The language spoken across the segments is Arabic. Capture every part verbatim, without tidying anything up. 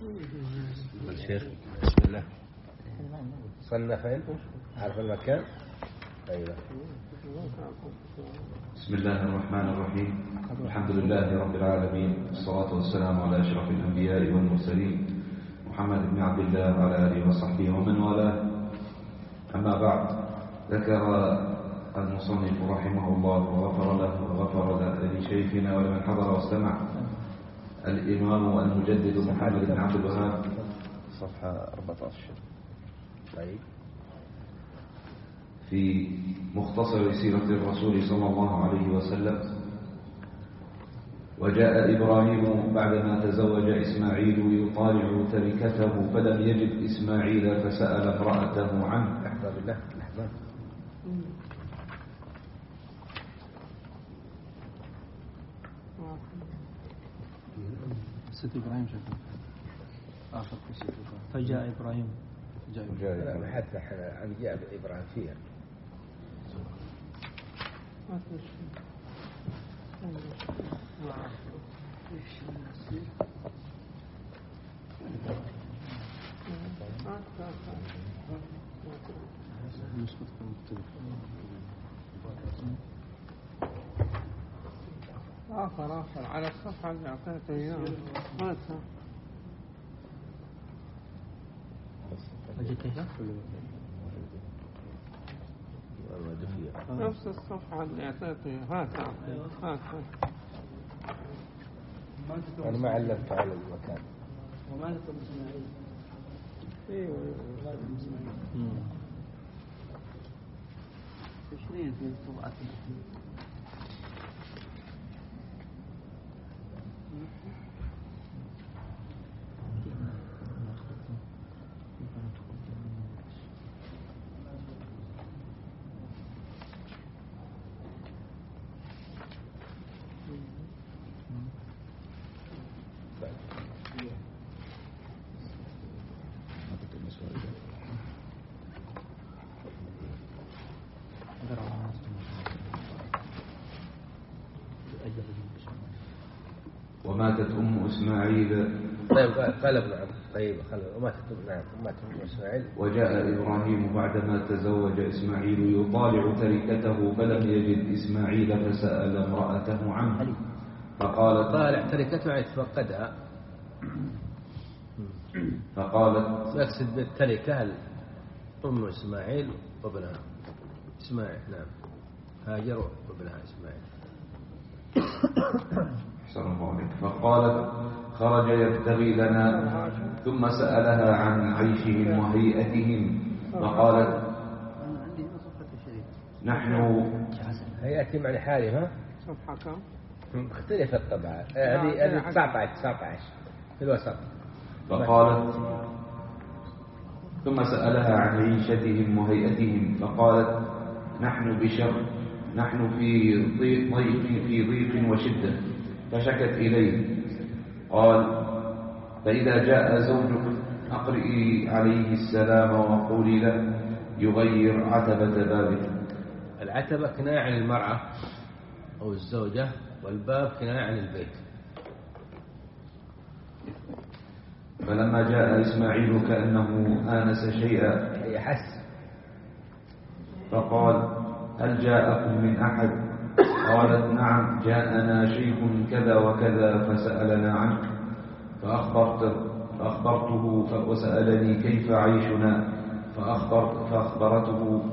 الشيخ بسم الله صنفين عارف المكان. أيوة. بسم الله الرحمن الرحيم. الحمد لله رب العالمين، والصلاة والسلام على أشرف الأنبياء والمرسلين محمد بن عبد الله وعلى آله وصحبه ومن والاه. أما بعد، ذكر المصنف رحمه الله وغفر له وغفر لشيخنا ولمن حضر واستمع الإمام المجدد محمد بن عبد الوهاب صفحة أربعة عشر. طيب. في مختصر سيرة الرسول صلى الله عليه وسلم: وجاء إبراهيم بعدما تزوج إسماعيل يطالع تركته فلم يجد إسماعيل فسأل امرأته عنه. لحظة بالله لحظة. ست إبراهيم شكرا آخر في ست إبراهيم فجاء إبراهيم جاء إبراهيم حتى عن جاء إبراهيم فيها آخر آخر على الصفحة اللي أعطيته إياها هاتها. نفس الصفحة اللي أعطيته إياها هاتها هاتها. أنا ما علمت على المكان. وما لكم إسماعيل. أيوة ما لكم إسماعيل. عشرين في الطبعة. وماتت أم إسماعيل. طيب قال ابن عبد طيب خلوا وماتت نعم وماتت أم إسماعيل. وجاء إبراهيم بعدما تزوج إسماعيل يطالع تركته فلم يجد إسماعيل فسأل امرأته عنه فقالت طالع تركته يتفقدها فقالت يقصد بالتركة أم إسماعيل وابنها إسماعيل. نعم هاجر وابنها إسماعيل. فقالت خرج يبتغي لنا ثم سألها عن عيشهم وهيئتهم فقالت نحن هيئتي معنى حالي ها صفحة كم؟ اختلف الطبعة هذه هذه تسعة عشر تسعة عشر في الوسط. فقالت ثم سألها عن عيشتهم وهيئتهم فقالت نحن بشر نحن في ضيق في ضيق وشدة فشكت إليه. قال فإذا جاء زوجك أقرئي عليه السلام وقولي له يغير عتبة بابك. العتبة كناية عن المرأة أو الزوجة والباب كناية عن البيت. فلما جاء إسماعيل كأنه آنس شيئا يحس فقال هل جاءكم من أحد؟ قالت نعم جاءنا شيخ كذا وكذا فسألنا عنك فأخبرت فأخبرته وسألني كيف عيشنا فأخبرت فأخبرته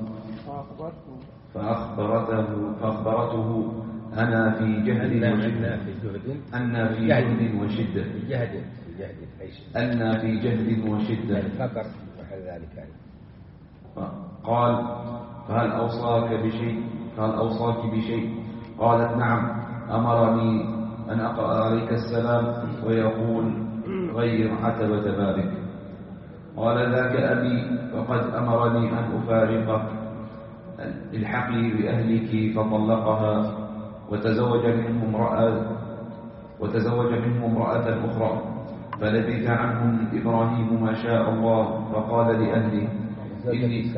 فأخبرته فأخبرته أنا في جهد وشدة أنا في جهد وشدة جهد أنا في جهد وشدة فقر وحل ذلك. قال فهل أوصاك بشيء قال أوصاك بشيء؟ قالت نعم أمرني أن أقرأ عليك السلام ويقول غير عتبة بابك. قال ذاك أبي فقد أمرني أن أفارقك الحقي بأهلك فطلقها وتزوج منه امرأة وتزوج منه امرأة أخرى فلبث عنهم إبراهيم ما شاء الله فقال لأهله إني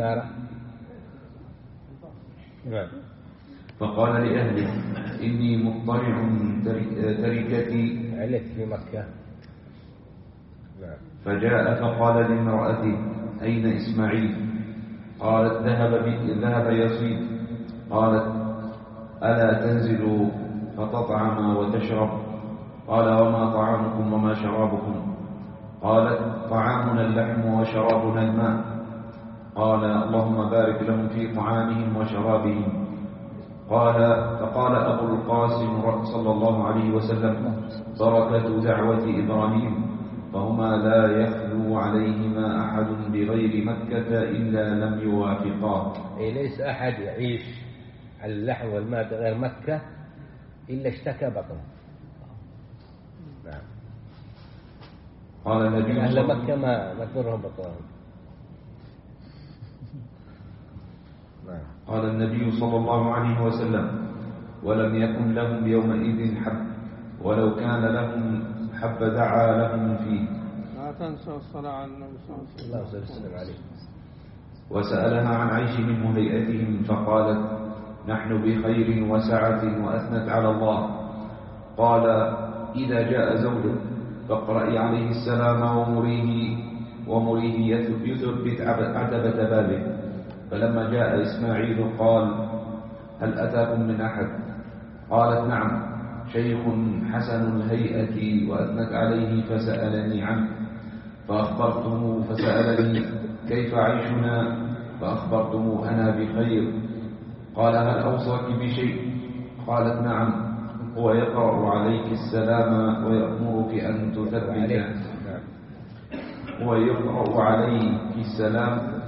فقال لأهله إني مضطرع تركتي علت في مكة فجاء فقال لامرأته أين إسماعيل؟ قالت ذهب ذهب يصيد. قالت ألا تنزل فتطعم وتشرب؟ قال وما طعامكم وما شرابكم؟ قالت طعامنا اللحم وشرابنا الماء. قال اللهم بارك لهم في طعامهم وشرابهم. قال فقال أبو القاسم صلى الله عليه وسلم بركة دعوة إبراهيم فهما لا يخلو عليهما أحد بغير مكة إلا لم يوافقاه. أي ليس أحد يعيش على اللحم والماء بغير مكة إلا اشتكى بطنه. نعم. قال النبي أهل مكة ما ما تضرهم بطنهم. نعم. قال النبي صلى الله عليه وسلم ولم يكن لهم يومئذ حب ولو كان لهم حب دعا لهم فيه. لا تنسوا الصلاة على النبي صلى الله عليه وسلم. وسألها عن عيشهم وهيئتهم فقالت نحن بخير وسعة وأثنت على الله. قال إذا جاء زوجك فاقرأي عليه السلام ومريه ومريه يثبت عتبة بابه. فلما جاء إسماعيل قال هل أتاكم من أحد؟ قالت نعم شيخ حسن الهيئة وأثنت عليه فسألني عنه فأخبرته فسألني كيف عيشنا فأخبرته أنا بخير. قال هل أوصاك بشيء؟ قالت نعم هو يقرأ عليك السلام ويأمرك أن تثبت هو يقرأ عليك السلام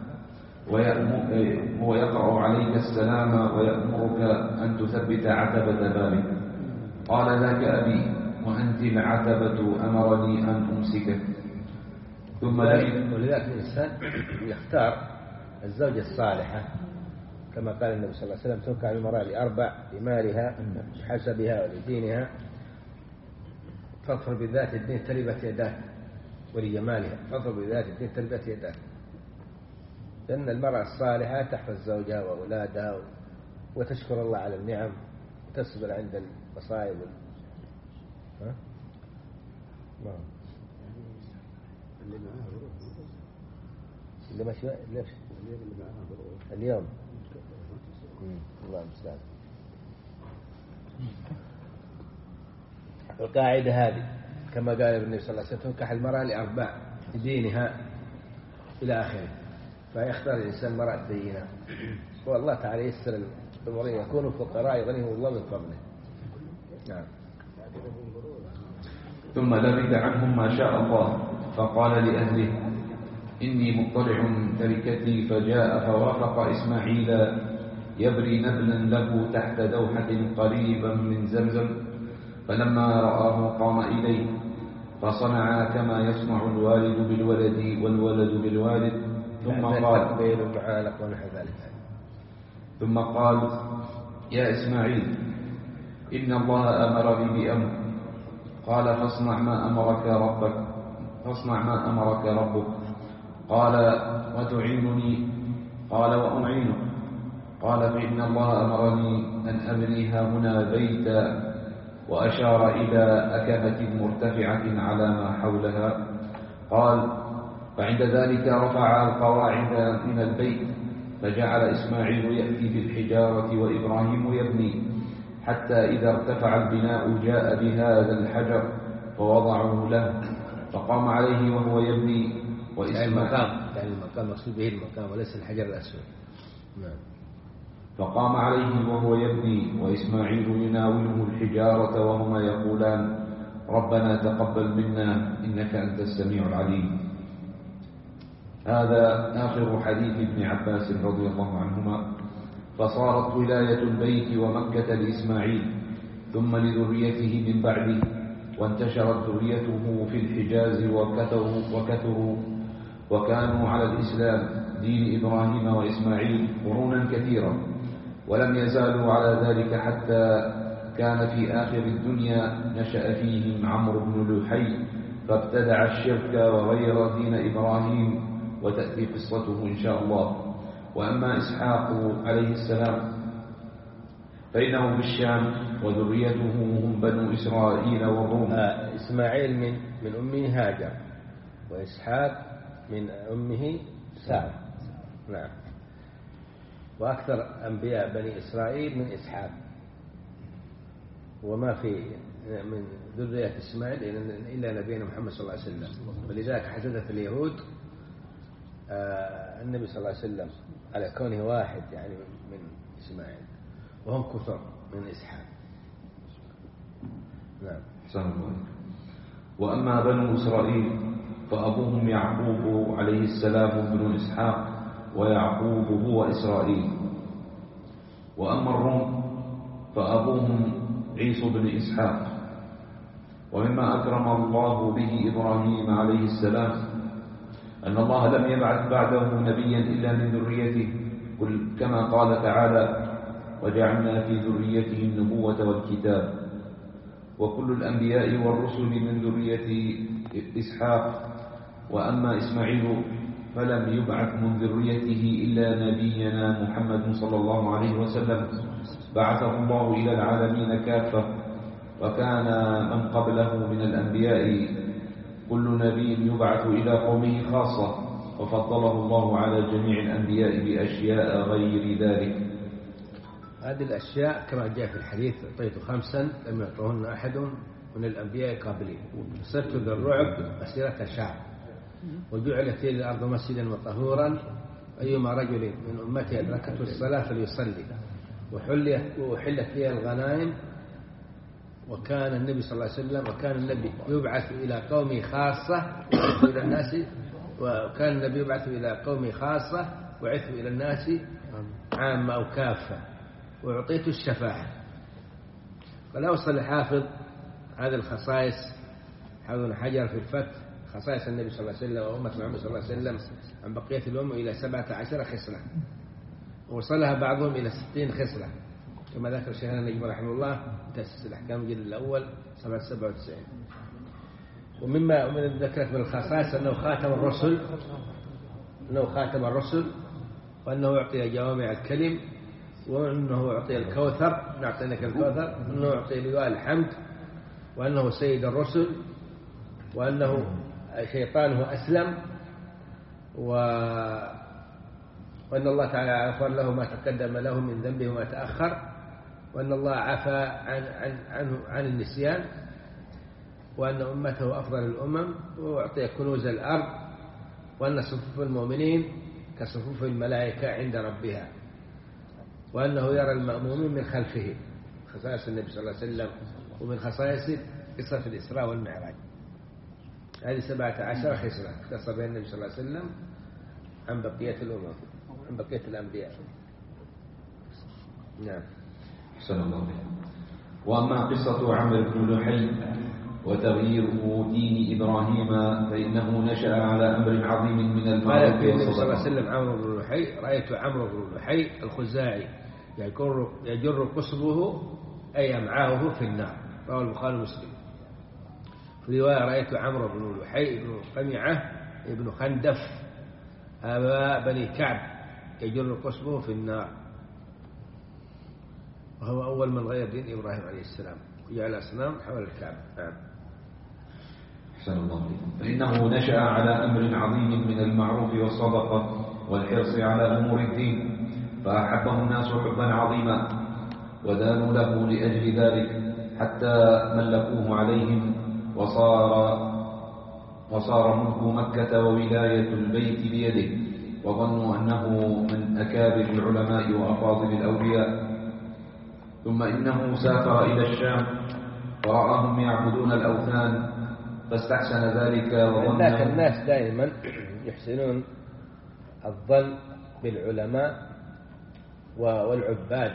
هو يقرأ عليك السلام ويأمرك أن تثبت عتبة بابك. قال ذاك أبي وأنت العتبة أمرني أن أمسكك. ثم ولذلك الإنسان يختار الزوجة الصالحة كما قال النبي صلى الله عليه وسلم تنكح المرأة لأربع: لمالها لحسبها ولدينها فاظفر بذات الدين تربت يداك، ولجمالها فاظفر بذات الدين تربت يداك. لأن المرأة الصالحة تحفظ زوجها وأولادها وتشكر الله على النعم وتصبر عند المصائب. ها؟ ما اللي معها اللي ماشي ليش اليوم الله المستعان. القاعدة هذه كما قال النبي صلى الله عليه وسلم تنكح المرأة لأربع: لدينها إلى آخره. فيختار الإنسان مرأة دينة والله تعالى يسر الأمرين يكونوا فقراء يغنيهم الله من فضله. نعم. ثم لبث عنهم ما شاء الله فقال لأهله إني مطلع تركتي. فجاء فوافق إسماعيل يبري نبلا له تحت دوحة قريبا من زمزم. فلما رآه قام إليه فصنع كما يصنع الوالد بالولد والولد بالوالد. ثم قال ثم قال يا إسماعيل إن الله أمرني بأمر. قال فاصنع ما أمرك ربك فاصنع ما أمرك ربك. قال وتعينني؟ قال وأعينك. قال فإن الله أمرني أن أبني هنا بيتا، وأشار إلى أكفة مرتفعة على ما حولها. قال فعند ذلك رفع القواعد من البيت فجعل إسماعيل يأتي بالحجارة وإبراهيم يبني، حتى إذا ارتفع البناء جاء بهذا الحجر فوضعه له فقام عليه وهو يبني. وإسماعيل المقام يعني المقام مقصود به المقام وليس الحجر الأسود. نعم. فقام عليه وهو يبني وإسماعيل يناوله الحجارة وهما يقولان ربنا تقبل منا إنك أنت السميع العليم. هذا آخر حديث ابن عباس رضي الله عنهما. فصارت ولاية البيت ومكة لإسماعيل ثم لذريته من بعده، وانتشرت ذريته في الحجاز وكثروا, وكثروا وكانوا على الإسلام دين إبراهيم وإسماعيل قرونا كثيرا، ولم يزالوا على ذلك حتى كان في آخر الدنيا نشأ فيهم عمرو بن لحي فابتدع الشرك وغير دين إبراهيم، وتأتي قصته إن شاء الله. وأما إسحاق عليه السلام فإنه بالشام وذريته هم بنو إسرائيل والروم. آه إسماعيل من من أمه هاجر، وإسحاق من أمه سارة. نعم. وأكثر أنبياء بني إسرائيل من إسحاق، وما في من ذرية إسماعيل إلا نبينا محمد صلى الله عليه وسلم. ولذلك حسدت اليهود النبي صلى الله عليه وسلم على كونه واحد يعني من إسماعيل، وهم كثر من إسحاق. نعم. سلام. وأما بنو إسرائيل فأبوهم يعقوب عليه السلام بن إسحاق، ويعقوب هو إسرائيل. وأما الروم فأبوهم عيسى بن إسحاق. ومما أكرم الله به إبراهيم عليه السلام أن الله لم يبعث بعده نبيا إلا من ذريته، كما قال تعالى: وجعلنا في ذريته النبوة والكتاب. وكل الأنبياء والرسل من ذرية إسحاق. وأما إسماعيل فلم يبعث من ذريته إلا نبينا محمد صلى الله عليه وسلم، بعثه الله إلى العالمين كافة. وكان من قبله من الأنبياء كل نبي يبعث إلى قومه خاصة، وفضله الله على جميع الأنبياء بأشياء غير ذلك. هذه الأشياء كما جاء في الحديث: أعطيت خمسا لم يعطهن أحد من الأنبياء قبلي، صرت بالرعب مسيرة شهر، وجعلت لي الأرض مسجدا وطهورا، أيما رجل من أمتي أدركته الصلاة فليصلي، وحلت لي الغنائم. وكان النبي صلى الله عليه وسلم وكان النبي يبعث إلى قومه خاصة ويعث إلى الناس وكان النبي يبعث إلى قومه خاصة ويعث إلى الناس عامة أو كافة، وأعطيت الشفاعة. فلا وصل الحافظ هذه الخصائص، حافظ بن حجر في الفتح، خصائص النبي صلى الله عليه وسلم وأمة محمد صلى الله عليه وسلم عن بقية الأمة إلى سبعة عشر خصلة، ووصلها بعضهم إلى ستين خصلة، كما ذكر شيخنا النجم رحمه الله تأسيس الأحكام الجلد الأول صفحة سبعة وتسعين. ومما من ذكرت من الخصائص أنه خاتم الرسل، أنه خاتم الرسل، وأنه يعطي جوامع الكلم، وأنه يعطي الكوثر، نعطيناك الكوثر، وأنه يعطي لواء الحمد، وأنه سيد الرسل، وأنه شيطانه أسلم، و... وأن الله تعالى غفر له ما تقدم له من ذنبه وما تأخر، وأن الله عفى عن, عن, عنه عن النسيان، وأن أمته أفضل الأمم، وأعطي كنوز الأرض، وأن صفوف المؤمنين كصفوف الملائكة عند ربها، وأنه يرى المأمومين من خلفه. خصائص النبي صلى الله عليه وسلم، ومن خصائصه قصة الإسراء والمعراج. هذه سبعة عشر خصلة اختص بها النبي صلى الله عليه وسلم عن بقية الأمم، عن بقية الأنبياء. نعم. أحسن الله عليك. وأما قصة عمرو بن لحي وتغييره دين إبراهيم فإنه نشأ على أمر عظيم من المعروف. قال في النبي صلى الله عليه وسلم عمرو بن لحي: رأيت عمرو بن لحي الخزاعي يجر, يجر قصبه أي أمعاؤه في النار، رواه البخاري ومسلم. في رواية: رأيت عمرو بن لحي بن قمعة ابن خندف آباء بني كعب يجر قصبه في النار، وهو أول من غير دين إبراهيم عليه السلام وجعل أصنام حول الكعبة. نعم. أحسن الله عليك. فإنه نشأ على أمر عظيم من المعروف والصدقة والحرص على أمور الدين، فأحبه الناس حبا عظيما، ودانوا له لأجل ذلك حتى ملكوه عليهم، وصار وصار ملك مكة وولاية البيت بيده، وظنوا أنه من أكابر العلماء وأفاضل الأولياء. ثم إنه سافر إلى الشام ورآهم يعبدون الأوثان فاستحسن ذلك، وظن ذاك الناس دائما يحسنون الظن بالعلماء والعباد،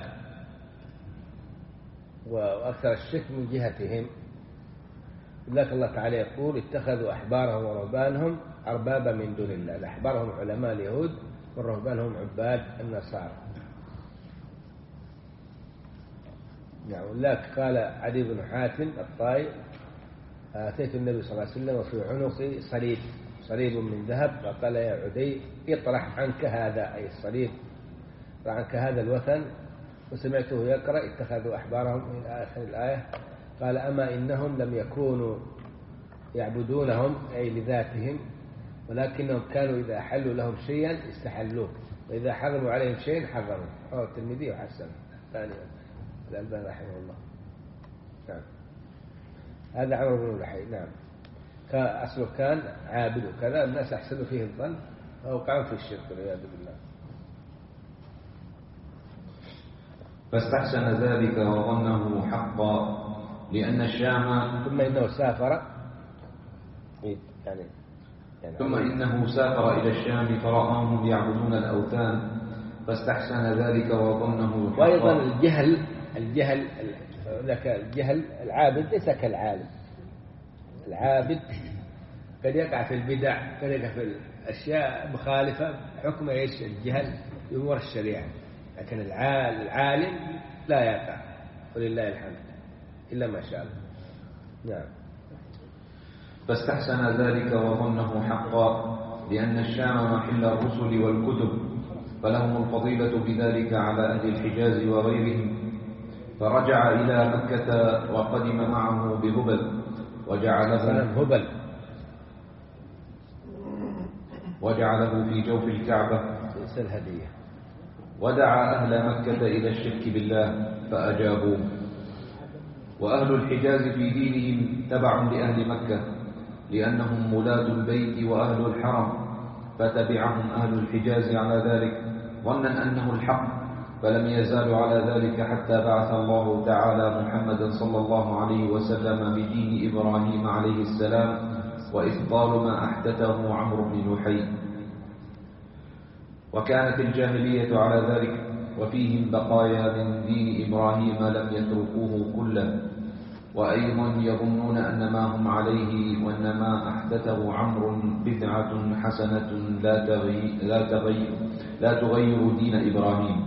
وأكثر الشك من جهتهم. لذلك الله تعالى يقول: اتخذوا أحبارهم ورهبانهم أربابا من دون الله. الأحبار هم علماء اليهود، والرهبان هم عباد النصارى. نعم. ولذلك قال عدي بن حاتم الطائي: أتيت النبي صلى الله عليه وسلم وفي عنقي صليب صليب من ذهب، فقال: يا عدي اطرح عنك هذا، أي الصليب، اطرح عنك هذا الوثن. وسمعته يقرأ: اتخذوا أحبارهم إلى آخر الآية. قال: أما إنهم لم يكونوا يعبدونهم أي لذاتهم، ولكنهم كانوا إذا أحلوا لهم شيئا استحلوه، وإذا حرموا عليهم شيئا حرموا. رواه الترمذي وحسن ثاني الألباني رحمه الله. نعم. هذا عمرو بن لحي. نعم. كان أصله كان عابد وكذا، الناس أحسنوا فيه الظن فوقعوا في الشرك والعياذ بالله. فاستحسن ذلك وظنه حقا لأن الشام ثم إنه سافر يعني, يعني ثم إنه سافر إلى الشام فرآهم يعبدون الأوثان فاستحسن ذلك وظنه حقا. وأيضا الجهل الجهل ذاك الجهل العابد ليس كالعالم. العابد قد يقع في البدع، قد يقع في الأشياء مخالفة حكم إيش الجهل بأمور الشريعة، لكن العالم لا يقع ولله الحمد إلا ما شاء الله. نعم. فاستحسن ذلك وظنه حقا لأن الشام محل الرسل والكتب، فلهم الفضيلة بذلك على أهل الحجاز وغيرهم. فرجع إلى مكة وقدم معه بهبل وجعله هبل وجعله في جوف الكعبة الهدية، ودعا أهل مكة إلى الشرك بالله فأجابوه. وأهل الحجاز في دينهم تبع لأهل مكة لأنهم ولاد البيت وأهل الحرم، فتبعهم أهل الحجاز على ذلك ظنا أنه الحق، فلم يزالوا على ذلك حتى بعث الله تعالى محمدا صلى الله عليه وسلم بدين إبراهيم عليه السلام، وإبطال ما أحدثه عمرو بن لحي. وكانت الجاهلية على ذلك، وفيهم بقايا من دين إبراهيم لم يتركوه كله، وأيضا يظنون أن ما هم عليه وأن ما أحدثه عمرو بدعة حسنة لا تغير, لا تغير, لا تغير دين إبراهيم.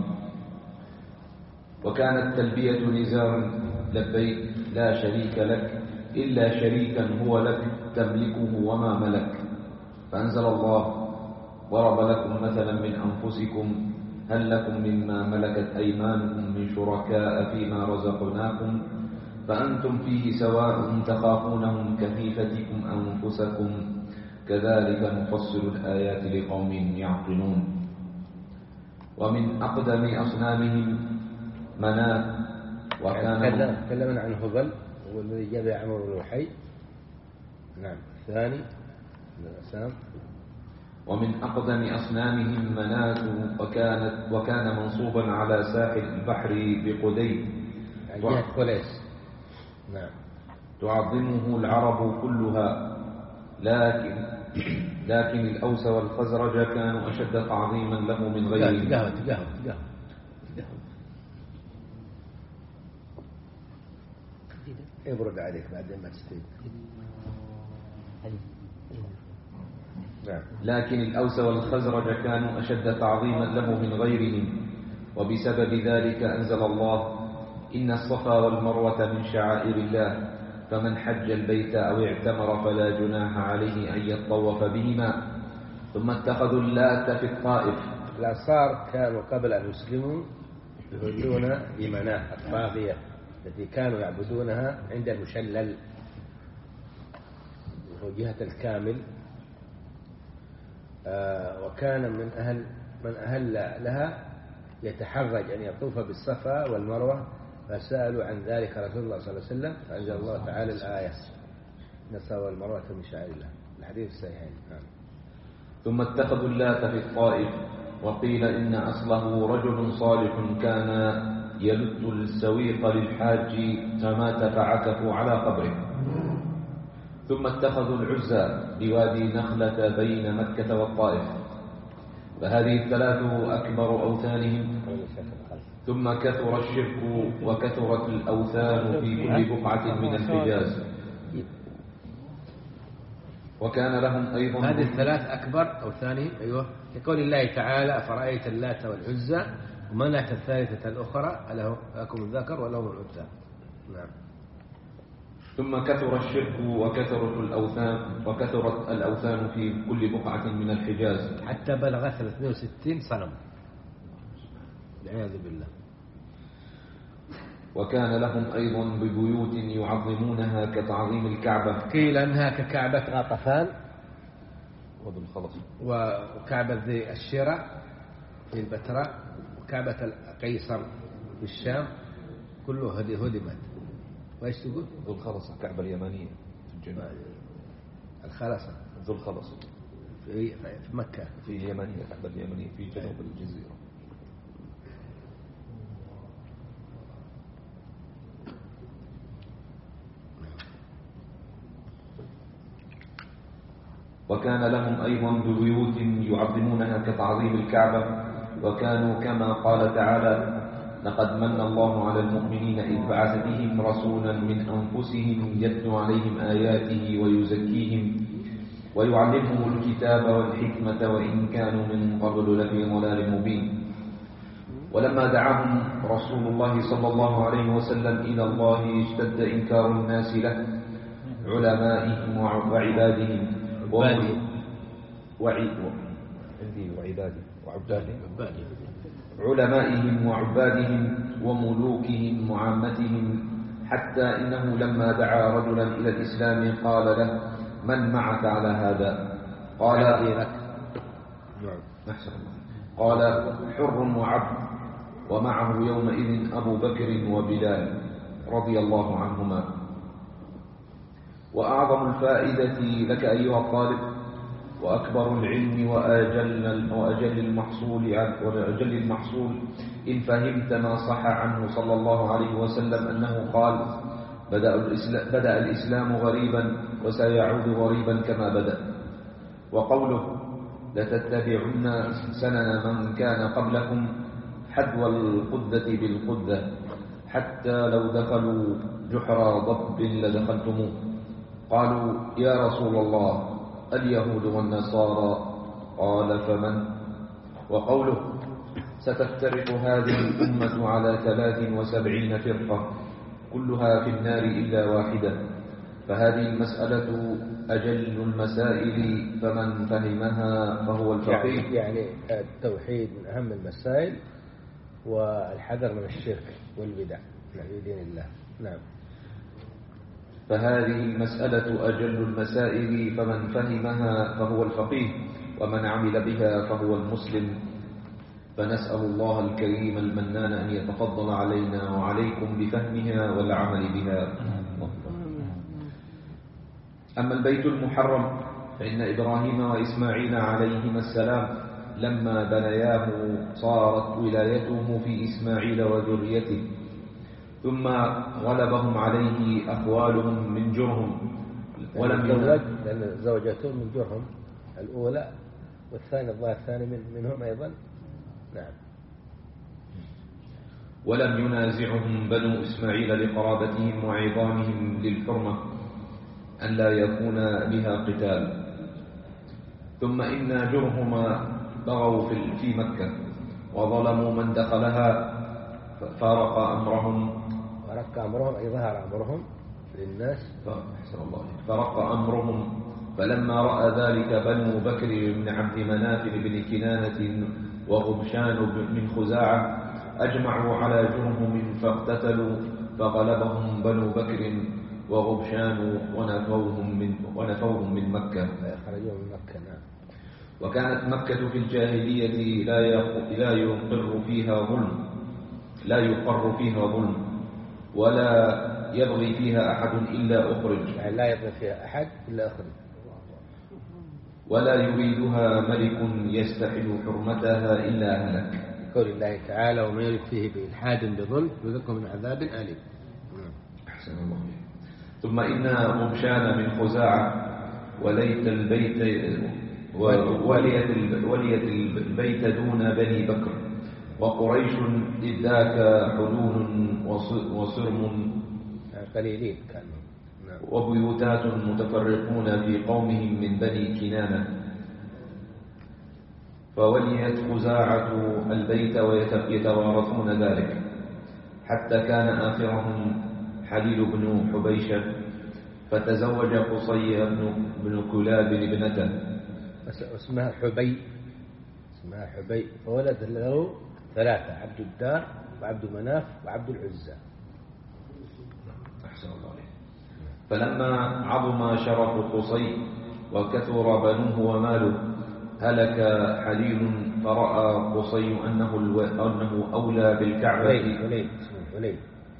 وكانت تلبية نزار لبيك لا شريك لك إلا شريكا هو لك تملكه وما ملك. فأنزل الله: ضرب لكم مثلا من أنفسكم هل لكم مما ملكت أيمانكم من شركاء فيما رزقناكم فأنتم فيه سواء تخافونهم كخيفتكم أنفسكم كذلك نفصل الآيات لقوم يعقلون. ومن أقدم أصنامهم مناة، وكان تكلمنا عن هبل والذي جاب عمرو بن لحي. نعم. الثاني الأسام. ومن أقدم أصنامهم مناة، وكانت وكان منصوبا على ساحل البحر بقديد جهة قليس. نعم. تعظمه العرب كلها، لكن لكن الأوس والخزرج كانوا أشد تعظيما له من غيرهم. تقهوى تقهوى تقهوى يبرد عليك بعد ما تستيقظ. لكن الأوس والخزرج كانوا أشد تعظيما له من غيرهم، وبسبب ذلك أنزل الله: إن الصفا والمروة من شعائر الله، فمن حج البيت أو اعتمر فلا جناح عليه أن يطوف بهما. ثم اتخذوا اللات في الطائف. الأنصار كانوا قبل أن يسلموا يهلون بمناة الطاغية التي كانوا يعبدونها عند المشلل وهو جهة الكامل. آه وكان من أهل من أهل لها يتحرج أن يطوف بالصفا والمروة، فسألوا عن ذلك رسول الله صلى الله عليه وسلم، فأنزل الله تعالى الآية: إن الصفا والمروة من شعائر الله. الحديث الصحيحين. نعم. ثم اتخذوا اللات في الطائف، وقيل إن أصله رجل صالح كان يلت السويق للحاج فمات فعكفوا على قبره. ثم اتخذوا العزى بوادي نخلة بين مكة والطائف. فهذه الثلاث أكبر أوثانهم. ثم كثر الشرك وكثرت الأوثان في كل بقعة من الحجاز. وكان لهم أيضا هذه الثلاث أكبر أوثانهم. أيوة، لقول الله تعالى: أفرأيت اللات والعزى ومناة الثالثة الأخرى ألكم الذكر ولهم الأنثى. نعم. ثم كثر الشرك وكثرت الأوثان وكثرت الأوثان في كل بقعة من الحجاز حتى بلغت ثلاثمائة وستين صنم والعياذ بالله. وكان لهم أيضا ببيوت يعظمونها كتعظيم الكعبة. قيل أنها ككعبة غطفان وذو الخلص وكعبة ذي الشيرة في البتراء وكعبة القيصر في الشام كله هدمت. وإيش تقول؟ ذو الخلص الكعبة اليمانية في الجنوب. الخلصة ذو الخلص في في مكة في اليمانية، الكعبة اليمانية في جنوب الجزيرة. وكان لهم أيضا ببيوت يعظمونها كتعظيم الكعبة، وكانوا كما قال تعالى: لقد من الله على المؤمنين إذ بعث بهم رسولا من أنفسهم يتلو عليهم آياته ويزكيهم ويعلمهم الكتاب والحكمة وإن كانوا من قبل لفي ضلال مبين. ولما دعاهم رسول الله صلى الله عليه وسلم إلى الله اشتد إنكار الناس له، علمائهم وعبادهم عندي وعبادهم وعبادهم علمائهم وعبادهم وملوكهم وعامتهم، حتى إنه لما دعا رجلا إلى الإسلام قال له: من معك على هذا؟ قال: قال: حر وعبد. ومعه يومئذ أبو بكر وبلال رضي الله عنهما. وأعظم الفائدة لك أيها الطالب وأكبر العلم وأجل, وأجل, المحصول وأجل المحصول إن فهمت ما صح عنه صلى الله عليه وسلم أنه قال: بدأ الإسلام, بدأ الإسلام غريبا وسيعود غريبا كما بدأ. وقوله: لتتبعن سنن من كان قبلكم حذو القدة بالقدة حتى لو دخلوا جحر ضب لدخلتموه. قالوا: يا رسول الله اليهود والنصارى؟ قال: فمن؟ وقوله: ستفترق هذه الأمة على ثلاث وسبعين فرقة كلها في النار إلا واحدة. فهذه المسألة أجل المسائل، فمن فهمها فهو الفقيه. يعني, يعني التوحيد من أهم المسائل والحذر من الشرك والبدع في دين الله. نعم. فهذه المسألة أجل المسائل، فمن فهمها فهو الفقيه، ومن عمل بها فهو المسلم. فنسأل الله الكريم المنان أن يتفضل علينا وعليكم بفهمها والعمل بها. أما البيت المحرم فإن إبراهيم وإسماعيل عليهما السلام لما بنياه صارت ولايتهم في إسماعيل وذريته، ثم غلبهم عليه أخوالهم من جرهم، ولم يزوج لأن زوجته من جرهم الأولى، والثاني الظاهر الثاني من منهم أيضا. نعم. ولم ينازعهم بنو إسماعيل لقرابتهم وعظامهم للحرمة أن لا يكون بها قتال. ثم إن جرهما بغوا في مكة وظلموا من دخلها، فارق أمرهم فرق أمرهم أي ظهر أمرهم للناس. الله فرق أمرهم. فلما رأى ذلك بنو بكر بن عبد مناف بن كنانة وغبشان من خزاعة أجمعوا على جرهم فاقتتلوا، فغلبهم بنو بكر وغبشان ونفوهم من, ونفوهم من مكة. خرجوا من مكة. نعم. وكانت مكة في الجاهلية لا يقر فيها ظلم لا يقر فيها ظلم ولا يبغي فيها أحد إلا أخرج، يعني لا يبغي فيها أحد إلا أخرج، ولا يريدها ملك يستحل حرمتها إلا هلك. قول الله تعالى: ومن يرد فيه بإلحاد بظلم يذقه من عذاب أليم. أحسن الله. ثم إن غبشان من خزاعة وليت البيت وليت البيت دون بني بكر، وقريش إذ ذاك حلول وصرم قليلين كانوا، وبيوتات متفرقون في قومهم من بني كنانة. فوليت خزاعة البيت ويتوارثون ذلك، حتى كان آخرهم حليل بن حبيشة، فتزوج قصي بن كلاب ابنته اسمها حبي اسمها حبي فولد له ثلاثة: عبد الدار وعبد مناف وعبد العزى. فلما عظم شرف قصي وكثر بنوه وماله هلك حليل فرأى قصي أنه, الو... أنه أولى بالكعبة. وليد وليد وليد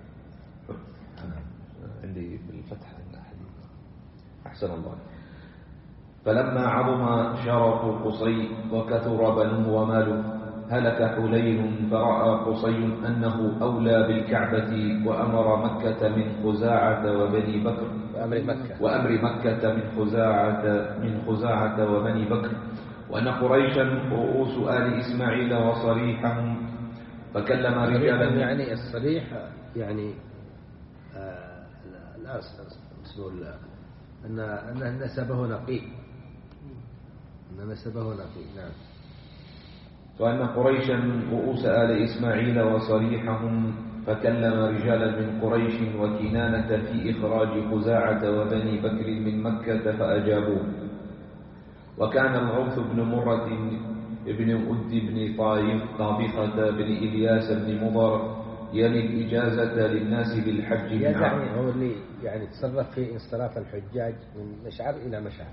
عندي بالفتح أحسن الله. فلما عظم شرف قصي وكثر بنوه وماله هلك حليل فرأى قصي أنه أولى بالكعبة وأمر مكة من خزاعة وبني بكر وأمر مكة وأمر مكة من خزاعة من خزاعة وبني بكر وأن قريشا رؤوس آل إسماعيل وصريحهم فكلم رجالا. يعني الصريح يعني آه لا اسمه الله أن أن نسبه نقي أن نسبه نقي. نعم. وأن قريشا رؤوس آل إسماعيل وصريحهم فكلم رجالا من قريش وكنانة في إخراج خزاعة وبني بكر من مكة فأجابوه. وكان الغوث بن مرة ابن أد بن طائف طابخة بن إلياس بن مضر يلي الإجازة للناس بالحج من يعني هو اللي يعني تصرف في انصراف الحجاج من مشعر إلى مشعر.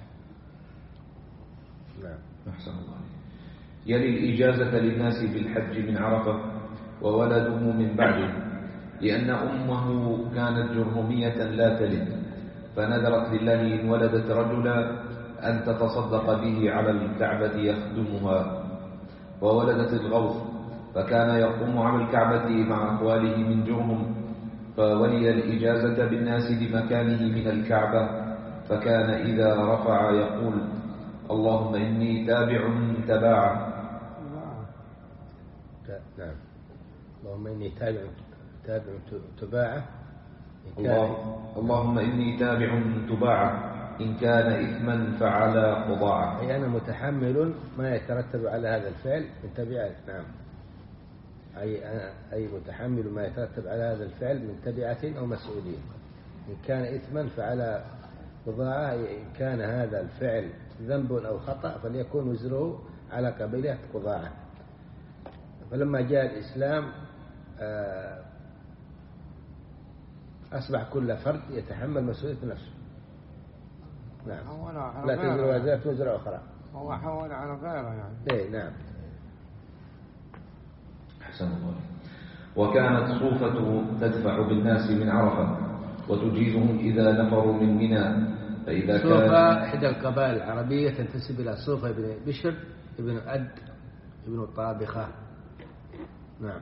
نعم. أحسن الله. يلي الإجازة للناس بالحج من عرفة وولده من بعده لأن أمه كانت جرهمية لا تلد فنذرت لله إن ولدت رجلا أن تتصدق به على الكعبة يخدمها وولدت الغوث فكان يقوم على الكعبة مع أخواله من جرهم فولي الإجازة بالناس لمكانه من الكعبة فكان إذا رفع يقول اللهم إني تابع تباعا. نعم. اللهم إني تابع تابع تباعه. الله اللهم إني تابع تباعه إن كان إثما فعلى قضاعه. أي أنا متحمل ما يترتب على هذا الفعل من تبعات. نعم. أي أنا أي متحمل ما يترتب على هذا الفعل من تبعة أو مسؤولية. إن كان إثما فعلى قضاعه. إن كان هذا الفعل ذنب أو خطأ فليكون وزره على قبيلة قضاعه. فلما جاء الإسلام أصبح كل فرد يتحمل مسؤولية نفسه. نعم. لا تزر وزارة وزر أخرى. هو حول على غيره يعني. إيه نعم. أحسن الله. وكانت صوفة تدفع بالناس من عرفة وتجيزهم إذا نفروا من منى. فإذا كان صوفة إحدى القبائل العربية تنتسب إلى صوفة بن بشر ابن أد ابن الطابخة. نعم.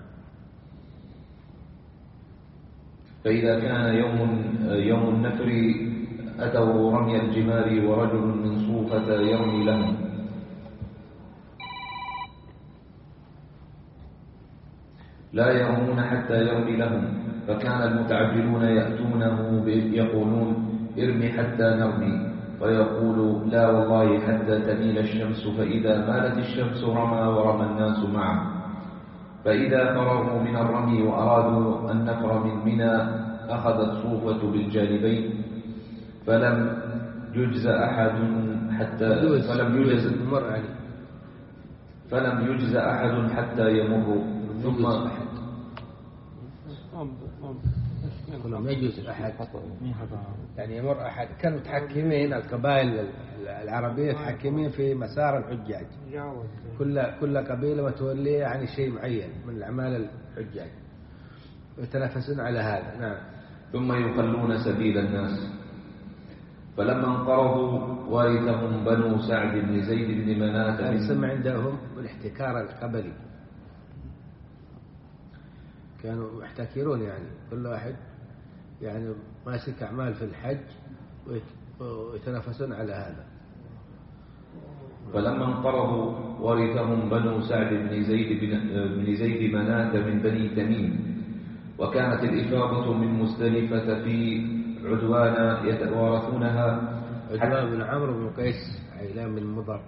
فإذا كان يوم يوم النفر أتوا رمي الجمار ورجل من صوفة يرمي لهم لا يرمون حتى يرمي لهم فكان المتعجلون يأتونه يقولون ارمي حتى نرمي ويقول لا والله حتى تميل الشمس فإذا مالت الشمس رمى ورمى الناس معه. فإذا فرغوا من الرمي وأرادوا النفر من منى أخذت صوفة بالجانبين فلم يجز أحد حتى فلم يجز فلم يجز أحد حتى يمر ثم كلهم يجوز أحد يعني يمر أحد. كانوا متحكمين القبائل العربية متحكمين في مسار الحجاج. كل كل قبيلة متولية عن شيء معين من الأعمال الحجاج يتنافسون على هذا. نعم. ثم يخلون سبيل الناس. فلما انقرضوا وارثهم بنو سعد بن زيد بن مناة يسمى عندهم بالاحتكار القبلي. كانوا يحتكرون يعني كل واحد يعني ماسك أعمال في الحج ويتنافسون على هذا. فلما انقرضوا ورثهم بنو سعد بن زيد بن زيد مناة من بني تميم. وكانت الإفاضة من مزدلفة في عدوان يتوارثونها. عدوان بن عمرو بن قيس عيلان بن مضر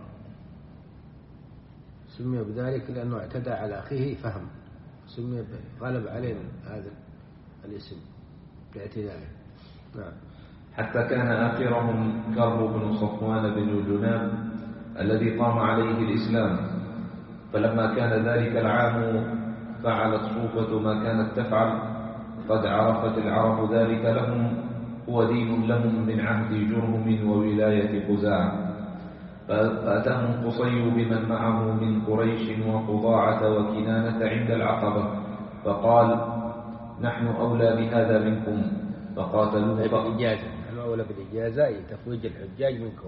سمي بذلك لأنه اعتدى على أخيه فهم سمي غلب عليه هذا الاسم باعتدائه. نعم. حتى كان آخرهم كرب بن صفوان بن جنام الذي قام عليه الإسلام. فلما كان ذلك العام فعلت صوفة ما كانت تفعل قد عرفت العرب ذلك لهم هو دين لهم من عهد جرهم وولاية خزاعة. فأتاهم قصي بمن معه من قريش وقضاعة وكنانة عند العقبة فقال نحن أولى بهذا منكم فقاتلوه بالإجازة. نحن أولى بالإجازة تفويج الحجاج منكم.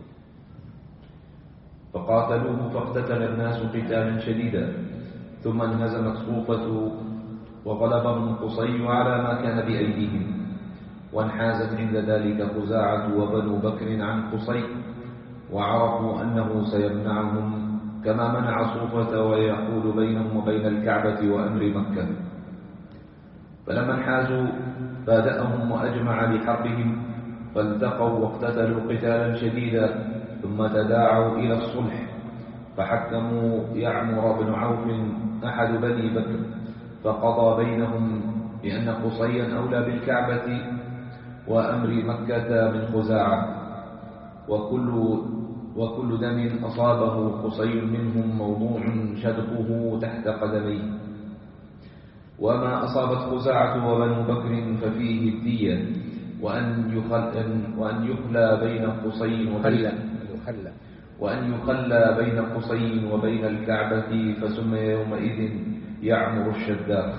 فقاتلوه فاقتتل الناس قتالا شديدا ثم انهزمت صوفة وغلبهم قصي على ما كان بأيديهم وانحازت عند ذلك خزاعة وبنو بكر عن قصي وعرفوا أنه سيمنعهم كما منع صوفة ويحول بينهم وبين الكعبة وأمر مكة. فلما انحازوا بادأهم وأجمع لحربهم فالتقوا واقتتلوا قتالا شديدا ثم تداعوا إلى الصلح فحكموا يعمر بن عوف أحد بني بكر فقضى بينهم بأن قصيا أولى بالكعبة وأمر مكة من خزاعة وكل, وكل دم أصابه قصي منهم موضوع شدقه تحت قدميه وما أصابت خزاعة وبنو بكر ففيه الدية وأن يخلى, وأن يخلى بين قصي وبين وأن يخلى بين قصي وبين الكعبة فسمي يومئذ يعمر الشداق.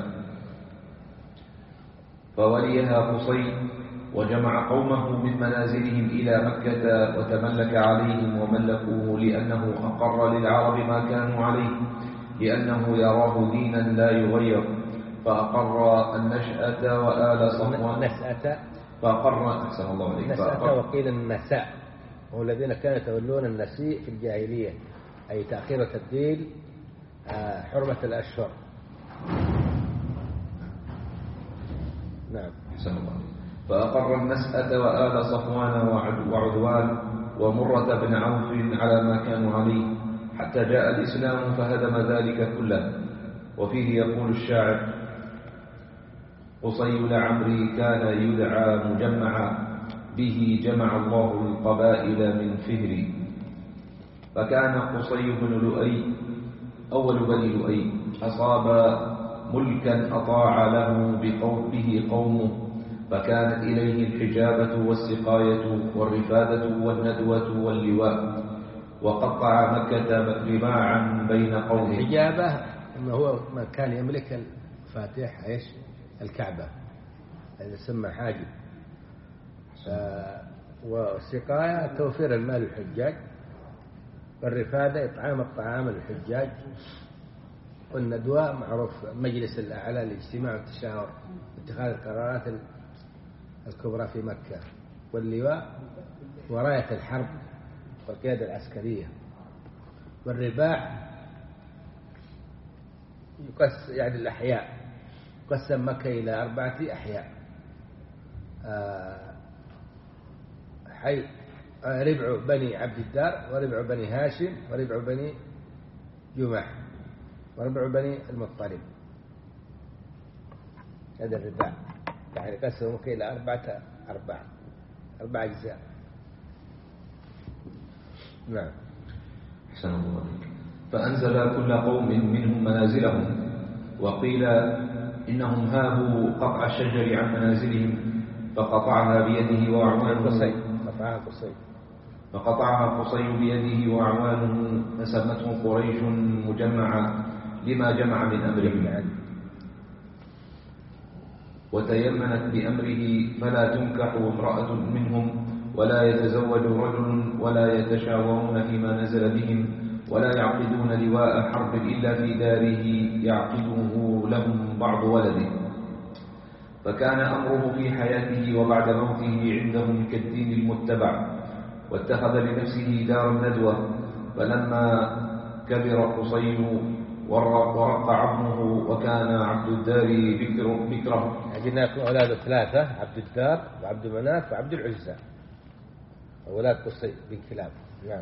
فوليها قصي وجمع قومه من منازلهم إلى مكة وتملك عليهم وملكوه لأنه أقر للعرب ما كانوا عليه لأنه يراه دينا لا يغير فأقر النشأة وآل صفوان النسأة فأقر أحسن الله عليك النسأة وقيل النساء هم الذين كانوا يتولون النسيء في الجاهلية أي تأخير تبديل حرمة الأشهر. نعم أحسن الله عليك. فأقر النسأة وآل صفوان وعدوان ومرة بن عوف على ما كانوا عليه حتى جاء الإسلام فهدم ذلك كله. وفيه يقول الشاعر قصي لعمري كان يدعى مجمعا به جمع الله القبائل من فهري. فكان قصي بن لؤي أول بني لؤي أصاب ملكا أطاع له به قومه فكانت إليه الحجابة والسقاية والرفادة والندوة واللواء وقطع مكة رباعا بين قومه. الحجابة أنه هو من كان يملك الفاتح إيش الكعبة هذا يسمى حاجب. والسقاية توفير المال للحجاج والرفادة إطعام الطعام للحجاج والندوة معروف مجلس الأعلى للاجتماع والتشاور اتخاذ القرارات الكبرى في مكة واللواء وراية الحرب والقيادة العسكرية. والرباع يقسم يعني الأحياء قسم مكة إلى أربعة أحياء حي ربع بني عبد الدار وربع بني هاشم وربع بني جمح وربع بني المطلب. هذا الرباع يعني قسم مكة إلى أربعة أربعة أربعة أجزاء. نعم أحسن الله عليك. فأنزل كل قوم منهم منازلهم وقيل إنهم هابوا قطع الشجر عن منازلهم فقطعها بيده وأعوانه قطعها قصي فقطعها قصي بيده وأعوانه فسمته قريش مجمعا لما جمع من أمرهم وتيمنت بأمره فلا تنكح امرأة منهم ولا يتزوج رجل ولا يتشاورون فيما نزل بهم ولا يعقدون لواء حرب إلا في داره يعقده لهم بعض ولده. فكان أمره في حياته وبعد موته عندهم كالدين المتبع واتخذ لنفسه دار الندوة. فلما كبر قصي ورق عظمه وكان عبد الدار بكر بكره عندنا أولاد ثلاثة عبد الدار وعبد مناف وعبد العزى أولاد قصي بن كلاب. نعم.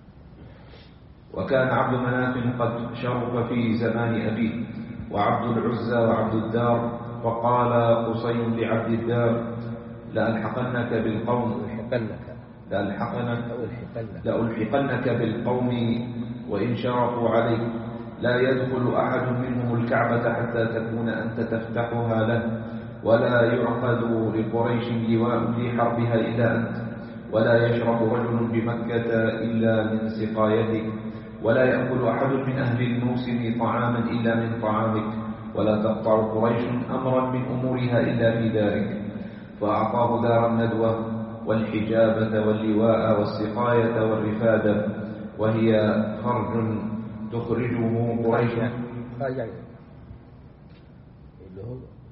وكان عبد مناف قد شرف في زمان أبيه وعبد العزى وعبد الدار. فقال قصي لعبد الدار لألحقنك بالقوم لألحقنك لألحقنك بالقوم وإن شرفوا عليك لا يدخل أحد منهم الكعبة حتى تكون أنت تفتحها له ولا يعقد لقريش لواء في حربها إلا أنت، ولا يشرب رجل بمكة إلا من سقايتك، ولا يأكل أحد من أهل الموسم طعاما إلا من طعامك، ولا تقطع قريش أمرا من أمورها إلا في دارك. فأعطاه دار الندوة والحجابة واللواء والسقاية والرفادة، وهي خرج تخرجه قريش. خرج يعني اللي هو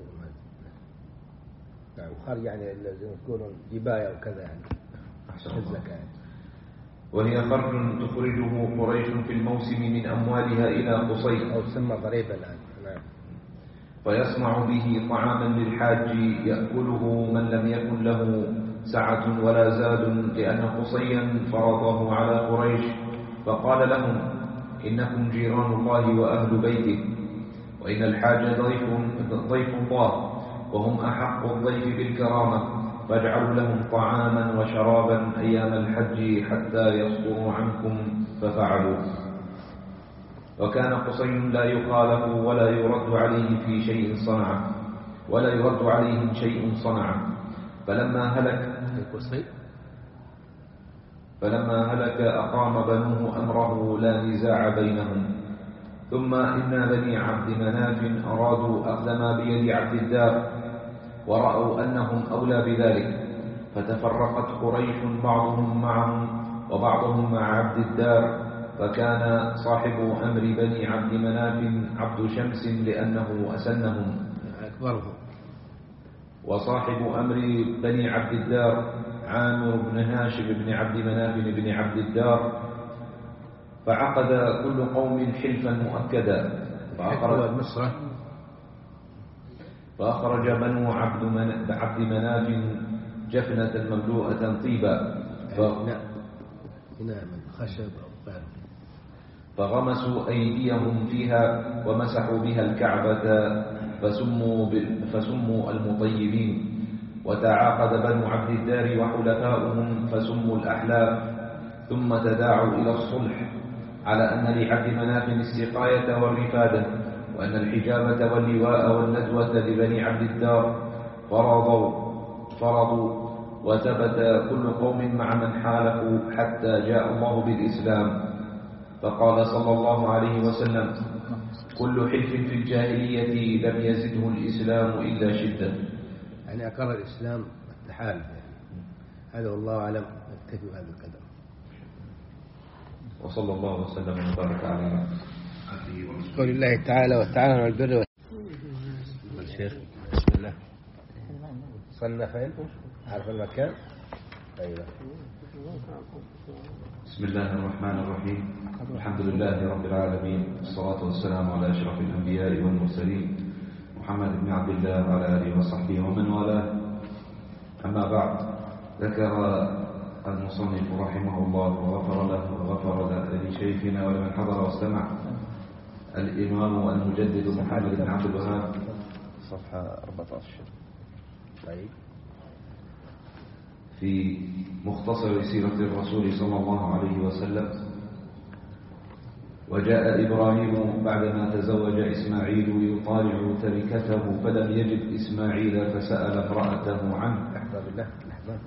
يعني خرج يعني زي ما تقولون جباية وكذا يعني. أحسن الله. الزكاة. وهي خرج تخرجه قريش في الموسم من أموالها إلى قصي، أو تسمى ضريبة الآن. نعم. فيصنع به طعاما للحاج يأكله من لم يكن له سعة ولا زاد، لأن قصيا فرضه على قريش، فقال لهم إنكم جيران الله وأهل بيته، وإن الحاج ضيف, ضيف الله، وهم أحق الضيف بالكرامة، فاجعلوا لهم طعاما وشرابا أيام الحج حتى يصدروا عنكم، ففعلوا. وكان قصي لا يخالف ولا يرد عليه في شيء صنعه، ولا يرد عليهم شيء صنعه. فلما هلك قصي فلما هلك أقام بنوه أمره لا نزاع بينهم. ثم إن بني عبد مناف أرادوا أخذ ما بيد عبد الدار، ورأوا أنهم أولى بذلك، فتفرقت قريش بعضهم معهم وبعضهم مع عبد الدار، فكان صاحب أمر بني عبد مناف عبد شمس لأنه أسنهم أكبرهم، وصاحب أمر بني عبد الدار عامر بن هاشم بن عبد مناف بن عبد الدار. فعقد كل قوم حلفا مؤكدا، فأخرج النصرة فأخرج بنو عبد, من... عبد مناف جفنة مملوءة طيبا، ف... نعم خشب أو غيره، فغمسوا أيديهم فيها ومسحوا بها الكعبة، فسموا, ب... فسموا المطيبين. وتعاقد بنو عبد الدار وحلفاؤهم فسموا الأحلاف، ثم تداعوا إلى الصلح على أن لعبد مناف السقاية والرفادة، وأن الحجابة واللواء والندوة لبني عبد الدار. فرضوا فرضوا وثبت كل قوم مع من حالفوا حتى جاء الله بالإسلام. فقال صلى الله عليه وسلم: كل حلف في الجاهلية لم يزده الإسلام إلا شدة. يعني أقر الإسلام التحالف يعني. هذا والله أعلم. نكتفي بهذا القدر. وصلى الله وسلم وبارك على قول الله تعالى: وتعالى على البر والشيخ. بسم الله. صلنا فين؟ عارف المكان؟ أيوة. بسم الله الرحمن الرحيم. الحمد لله رب العالمين، والصلاة والسلام على أشرف الأنبياء والمرسلين، محمد بن عبد الله وعلى آله وصحبه ومن والاه. أما بعد، ذكر المصنف رحمه الله وغفر له وغفر لشيخنا ولمن حضر واستمع الإمام المجدد محمد بن عبد الوهاب صفحة أربعة عشر. طيب. في مختصر سيرة الرسول صلى الله عليه وسلم: وجاء إبراهيم بعدما تزوج إسماعيل يطالع تركته فلم يجد إسماعيل فسأل امرأته عنه. لحظة بالله لحظة.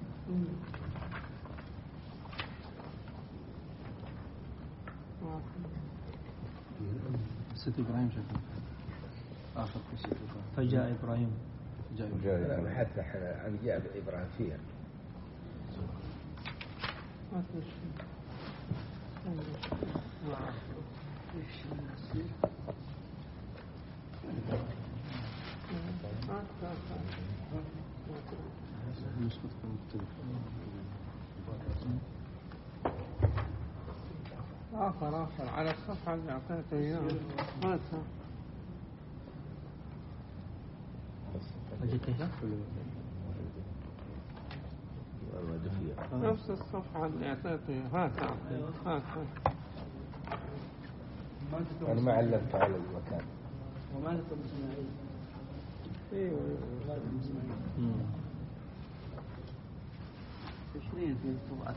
ست إبراهيم شكله آخر في ست إبراهيم. فجاء إبراهيم جاء إبراهيم حتى عن جاء إبراهيم فيها. آخر آخر على الصفحة اللي أعطيته إياها. هاتها. نفس الصفحة اللي أعطيته إياها. هاتها هاتها. أنا ما علمت على المكان. وما نكتب إسماعيل. ايوه إسماعيل. عشرين في طبعة.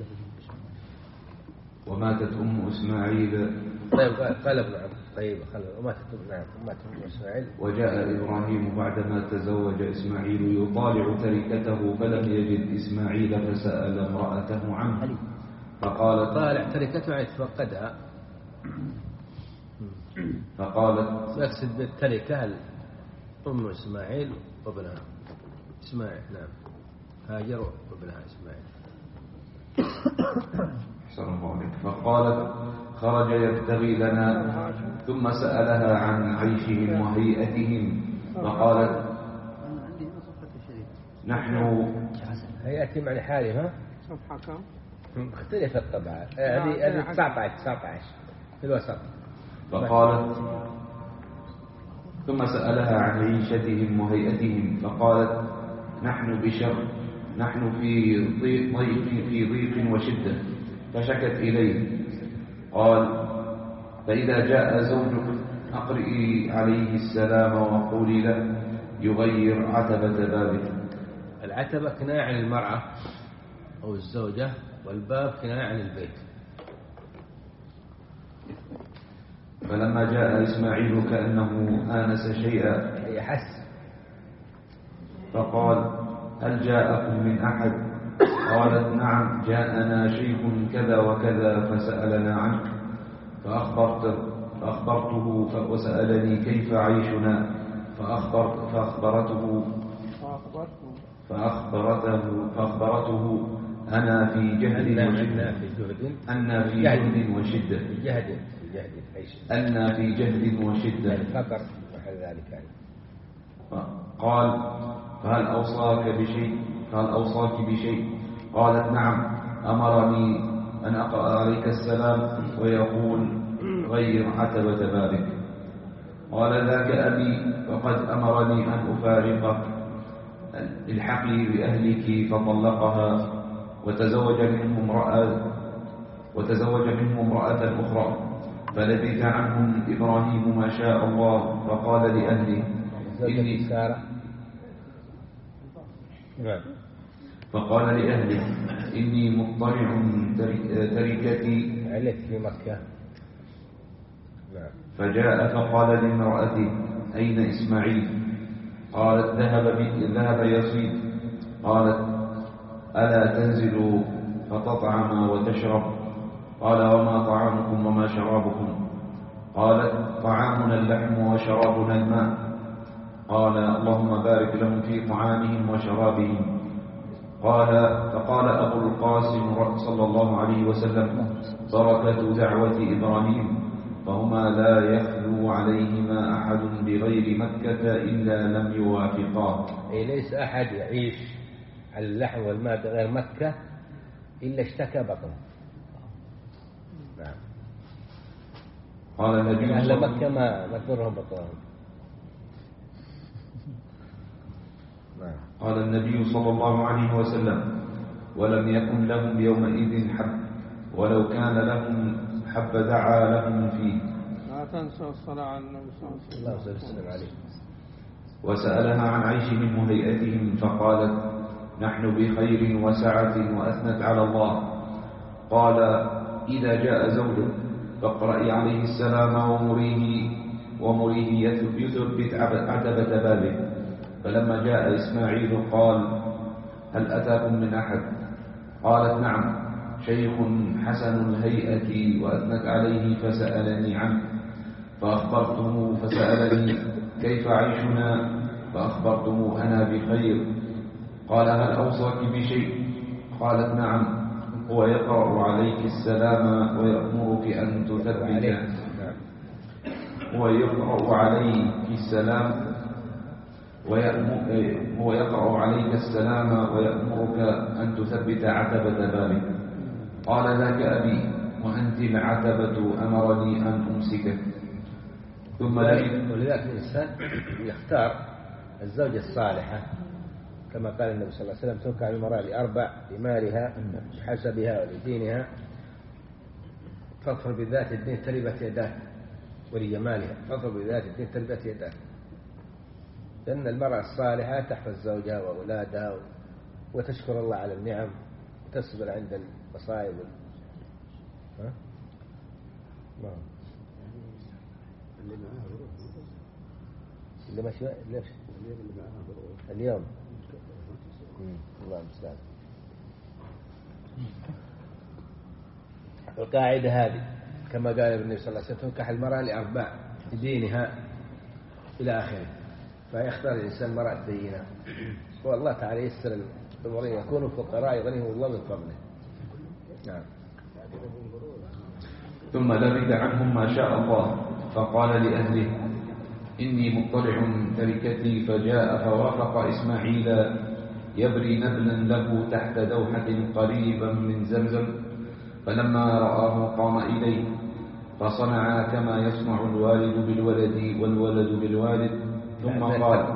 وماتت أم إسماعيل. طيب قال ابن عبد طيب خلنا وماتت نعم وماتت أم إسماعيل. وجاء إبراهيم بعدما تزوج إسماعيل يطالع تركته فلم يجد إسماعيل فسأل امرأته عنه فقالت طالع تركته يعني تفقدها. فقالت يقصد بالتركة أم إسماعيل وابنها إسماعيل نعم هاجر وابنها إسماعيل. فقالت خرج يبتغي لنا ثم سألها عن عيشهم وهيئتهم فقالت نحن هيئتهم يعني حالها صفحة كم؟ مختلفة طبعا هذه هذه تسعة عشر تسعة عشر في الوسط. فقالت ثم سألها عن عيشتهم وهيئتهم فقالت نحن بشر نحن في ضيق في ضيق وشدة فشكت إليه. قال فإذا جاء زوجك أقرئي عليه السلام وقولي له يغير عتبة بابك. العتبة كناية عن المرأة أو الزوجة والباب كناية عن البيت. فلما جاء إسماعيل كأنه آنس شيئا يحس فقال هل جاءكم من أحد؟ قالت نعم جاءنا شيخ كذا وكذا فسألنا عنك فأخبرته, فأخبرته وسألني كيف عيشنا فأخبرت فأخبرته فأخبرته فأخبرته أنا في جهد وشدة أنا في جهد وشدة جهد أنا في جهد وشدة خطر وحل ذلك يعني. قال فهل أوصاك بشيء فهل أوصاك بشيء؟ قالت نعم أمرني أن أقرأ عليك السلام ويقول غير عتبة بابك. قال ذاك أبي وقد أمرني أن أفارقك الحقي بأهلك فطلقها وتزوج منه امرأة وتزوج منه امرأة أخرى فلبث عنهم إبراهيم ما شاء الله فقال لأهله إني فقال لأهله إني مضطرع تركتي عليك في مكة. فجاء فقال لامرأته أين إسماعيل؟ قالت ذهب ذهب يصيد. قالت ألا تنزلوا فتطعم وتشرب؟ قال وما طعامكم وما شرابكم؟ قالت طعامنا اللحم وشرابنا الماء. قال اللهم بارك لهم في طعامهم وشرابهم. قال فقال أبو القاسم صلى الله عليه وسلم بركة دعوة إبراهيم فهما لا يخلو عليهما أحد بغير مكة إلا لم يوافقاه. أي ليس أحد يعيش على اللحم والماء بغير مكة إلا اشتكى بطنه. نعم. قال النبي أهل مكة ما ما تضرهم بطنهم. نعم. قال النبي صلى الله عليه وسلم ولم يكن لهم يومئذ حب ولو كان لهم حب دعا لهم فيه. لا تنسوا الصلاة على النبي صلى الله عليه وسلم. وسألها عن عيشهم وهيئتهم فقالت نحن بخير وسعة وأثنت على الله. قال إذا جاء زوجك فاقرأي عليه السلام ومريه ومريه يثبت عتبة بابه. فلما جاء إسماعيل قال هل أتاكم من أحد؟ قالت نعم شيخ حسن الهيئة وأثنت عليه فسألني عنه فأخبرته فسألني كيف عيشنا فأخبرته أنا بخير. قال هل أوصاك بشيء؟ قالت نعم هو يقرأ عليك السلام ويأمرك أن تثبت هو يقرأ عليك السلام هو يقرأ عليك السلام ويأمرك أن تثبت عتبة بابك. قال ذاك أبي وأنت العتبة أمرني أن أمسكك. ثم ولذلك الإنسان يختار الزوجة الصالحة كما قال النبي صلى الله عليه وسلم تنكح المرأة لأربع: لمالها بحسبها ولدينها فاظفر بذات الدين تربت يداك، ولجمالها فاظفر بذات الدين تربت يداك. لأن المرأة الصالحة تحفظ زوجها وأولادها وتشكر الله على النعم وتصبر عند قصائد ها؟ ما اللي معاه ظروف اللي ماشي ليش اللي معاه ظروف اليوم الله المستعان. القاعدة هذه كما قال النبي صلى الله عليه وسلم تنكح المرأة لأربع لدينها إلى آخره، فيختار الإنسان مرأة دينها والله تعالى يسر الأمرين يكونوا فقراء يغنيهم الله من فضله. نعم. ثم لبث عنهم ما شاء الله فقال لأهله إني مطلع تركتي، فجاء فوافق إسماعيل يبري نبلا له تحت دوحة قريبا من زمزم، فلما رآه قام إليه فصنع كما يصنع الوالد بالولد والولد بالوالد. ثم قال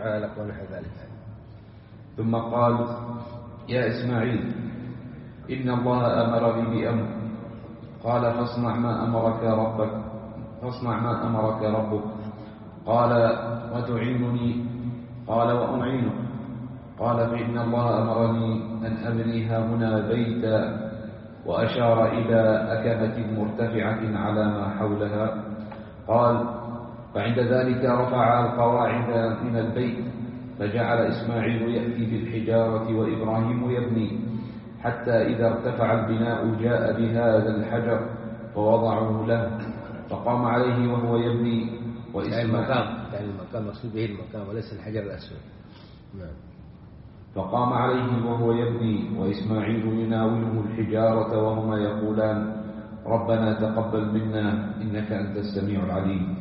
ثم قال يا إسماعيل إن الله أمرني بأمر، قال فاصنع ما أمرك ربك فاصنع ما أمرك ربك قال وتعينني؟ قال وأعينك. قال فإن الله أمرني أن أبني هنا بيتا، وأشار إلى أكمة مرتفعة على ما حولها. قال فعند ذلك رفع القواعد من البيت، فجعل إسماعيل يأتي بالحجارة وإبراهيم يبني، حتى إذا ارتفع البناء جاء بهذا الحجر فوضعه له، فقام عليه وهو يبني. وإسماعيل المقام يعني المقام مقصود به المقام وليس الحجر الأسود. نعم. فقام عليه وهو يبني وإسماعيل يناوله الحجارة وهما يقولان ربنا تقبل منا إنك أنت السميع العليم.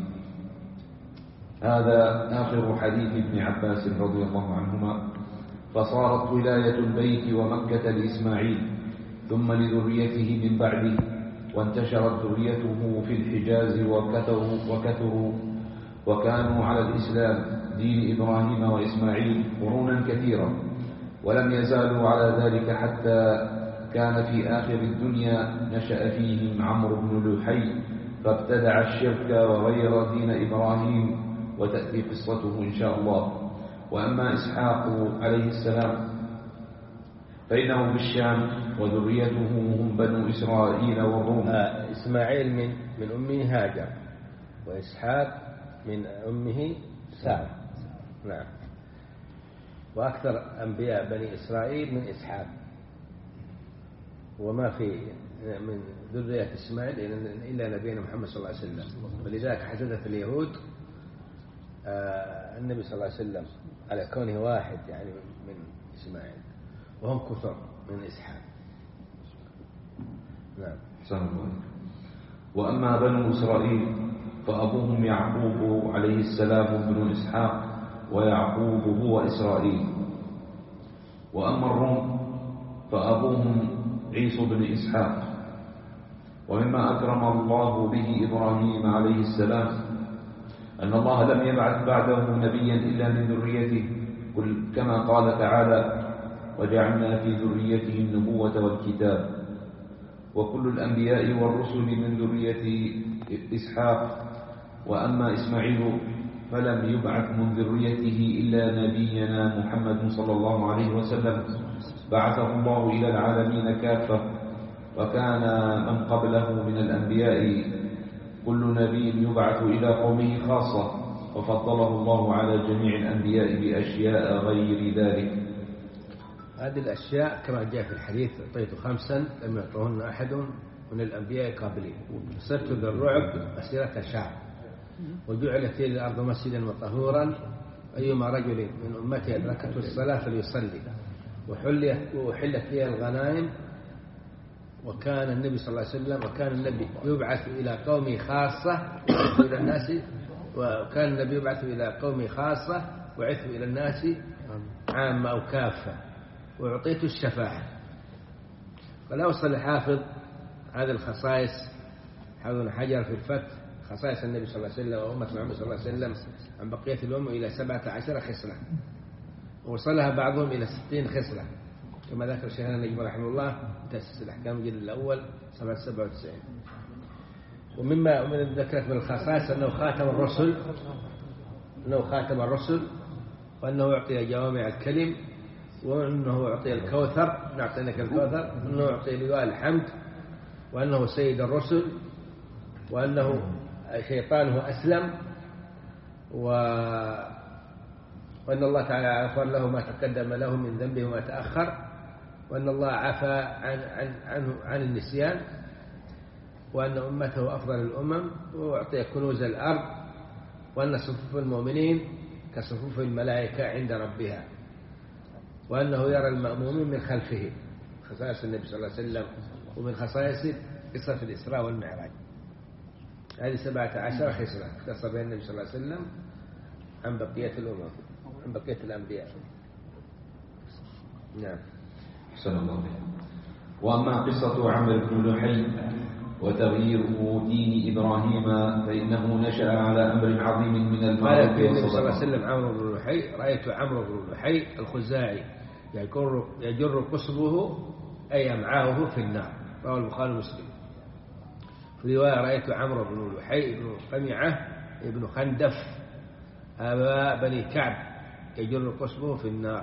هذا آخر حديث ابن عباس رضي الله عنهما. فصارت ولاية البيت ومكة لإسماعيل ثم لذريته من بعده، وانتشرت ذريته في الحجاز وكثروا, وكثروا وكانوا على الإسلام دين إبراهيم وإسماعيل قرونا كثيرة، ولم يزالوا على ذلك حتى كان في آخر الدنيا نشأ فيهم عمرو بن لحي فابتدع الشرك وغير دين إبراهيم، وتأتي قصته إن شاء الله. وأما إسحاق عليه السلام فإنه بالشام وذريته هم بنو إسرائيل والروم. آه إسماعيل من من أمه هاجر، وإسحاق من أمه سارة. نعم. وأكثر أنبياء بني إسرائيل من إسحاق، وما في من ذرية إسماعيل إلا نبينا محمد صلى الله عليه وسلم. ولذلك حسدت اليهود آه النبي صلى الله عليه وسلم على كونه واحد يعني من إسماعيل، وهم كثر من إسحاق. نعم. وأما بنو إسرائيل فأبوهم يعقوب عليه السلام بن إسحاق، ويعقوب هو إسرائيل. وأما الروم فأبوهم عيسى بن إسحاق. ومما أكرم الله به إبراهيم عليه السلام أن الله لم يبعث بعده نبيا إلا من ذريته، كما قال تعالى وجعلنا في ذريته النبوة والكتاب. وكل الأنبياء والرسل من ذرية إسحاق. وأما إسماعيل فلم يبعث من ذريته إلا نبينا محمد صلى الله عليه وسلم بعثه الله إلى العالمين كافة. وكان من قبله من الأنبياء كل نبي يبعث إلى قومه خاصة، وفضله الله على جميع الأنبياء بأشياء غير ذلك. هذه الأشياء كما جاء في الحديث أعطيت خمسا لم يعطهن أحد من الأنبياء قبلي، صرت بالرعب مسيرة شهر، وجعلت لي الأرض مسجدا وطهورا، أيما رجل من أمتي أدركته الصلاة فليصلي، وحلت لي الغنائم. وكان النبي صلى الله عليه وسلم وكان النبي يبعث إلى قومه خاصة ويعث إلى الناس وكان النبي يبعث إلى قومه خاصة ويعث إلى الناس عامة أو كافة، وأعطيت الشفاعة. فلا وصل الحافظ هذه الخصائص حافظ حجر في الفتح خصائص النبي صلى الله عليه وسلم وأمة محمد صلى الله عليه وسلم عن بقية الأمة إلى سبعة عشر خصلة، ووصلها بعضهم إلى ستين خصلة كما ذكر شيخنا النجم رحمه الله تأسيس الأحكام الجلد الأول صفحة سبعة وتسعين. ومما من ذكرت من الخصائص أنه خاتم الرسل أنه خاتم الرسل وأنه يعطي جوامع الكلم وأنه أعطي الكوثر، نعطينك الكوثر، وأنه أعطي لواء الحمد، وأنه سيد الرسل، وأنه شيطانه أسلم، و... وأن الله تعالى غفر له ما تقدم له من ذنبه وما تأخر، وأن الله عفى عن, عن, عنه عن النسيان، وأن أمته أفضل الأمم، وأعطي كنوز الأرض، وأن صفوف المؤمنين كصفوف الملائكة عند ربها، وأنه يرى المأمومين من خلفه، خصائص النبي صلى الله عليه وسلم، ومن خصائص قصة الإسراء والمعراج. هذه سبعة عشر خصلة اختص بها النبي صلى الله عليه وسلم عن بقية الأمم، عن بقية الأنبياء. نعم. أحسن الله عليك. وأما قصة عمرو بن لحي وتغييره دين إبراهيم فإنه نشأ على أمر عظيم من المعروف قال النبي صلى الله عليه والصدقة. وسلم عمرو بن لحي: رأيت عمرو بن لحي الخزاعي يجر, يجر قصبه أي أمعاؤه في النار. رواه البخاري ومسلم. في رواية: رأيت عمرو بن لحي بن قمعة ابن خندف أبا بني كعب يجر قصبه في النار،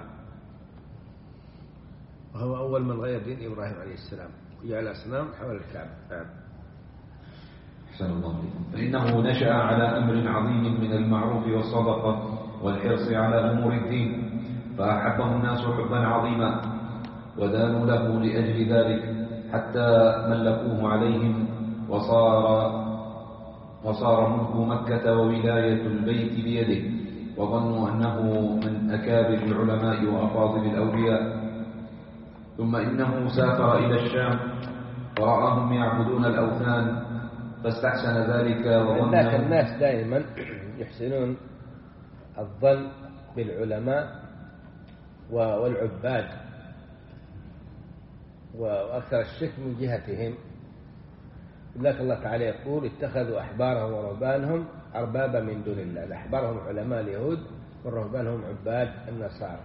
وهو أول من غير دين إبراهيم عليه السلام وجعل أصنام حول الكعبة. نعم. أحسن الله عليكم. فإنه نشأ على أمر عظيم من المعروف والصدقة والحرص على أمور الدين، فأحبه الناس حبا عظيما ودانوا له لأجل ذلك حتى ملكوه عليهم، وصار وصار ملك مكة وولاية البيت بيده، وظنوا أنه من أكابر العلماء وأفاضل الأولياء. ثم إنه سافر إلى الشام ورآهم يعبدون الأوثان فاستحسن ذلك وظن. ذاك الناس دائما يحسنون الظن بالعلماء والعباد، وأكثر الشك من جهتهم. لذلك الله تعالى يقول: اتخذوا أحبارهم ورهبانهم أربابا من دون الله. الأحبار هم علماء اليهود، والرهبان هم عباد النصارى.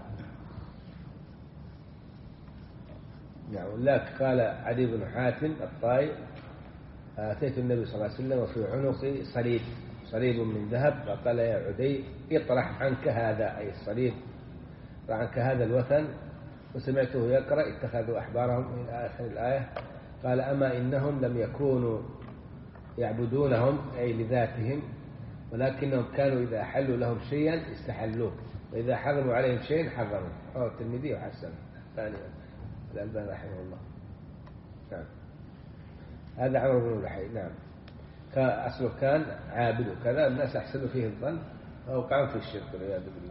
يعني ولذلك قال عدي بن حاتم الطائي: أتيت النبي صلى الله عليه وسلم وفي عنقي صليب صليب من ذهب، فقال: يا عدي اطرح عنك هذا، أي الصليب، اطرح عنك هذا الوثن. وسمعته يقرأ: اتخذوا أحبارهم إلى آخر الآية. قال: أما إنهم لم يكونوا يعبدونهم أي لذاتهم، ولكنهم كانوا إذا حلوا لهم شيئا استحلوه، وإذا حرموا عليهم شيئا حرموا. رواه الترمذي وحسن ثاني الألباني رحمه الله. نعم. هذا عمرو بن لحي. نعم. أصله كان عابد وكذا، الناس أحسنوا فيه الظن فوقعوا في الشرك والعياذ بالله.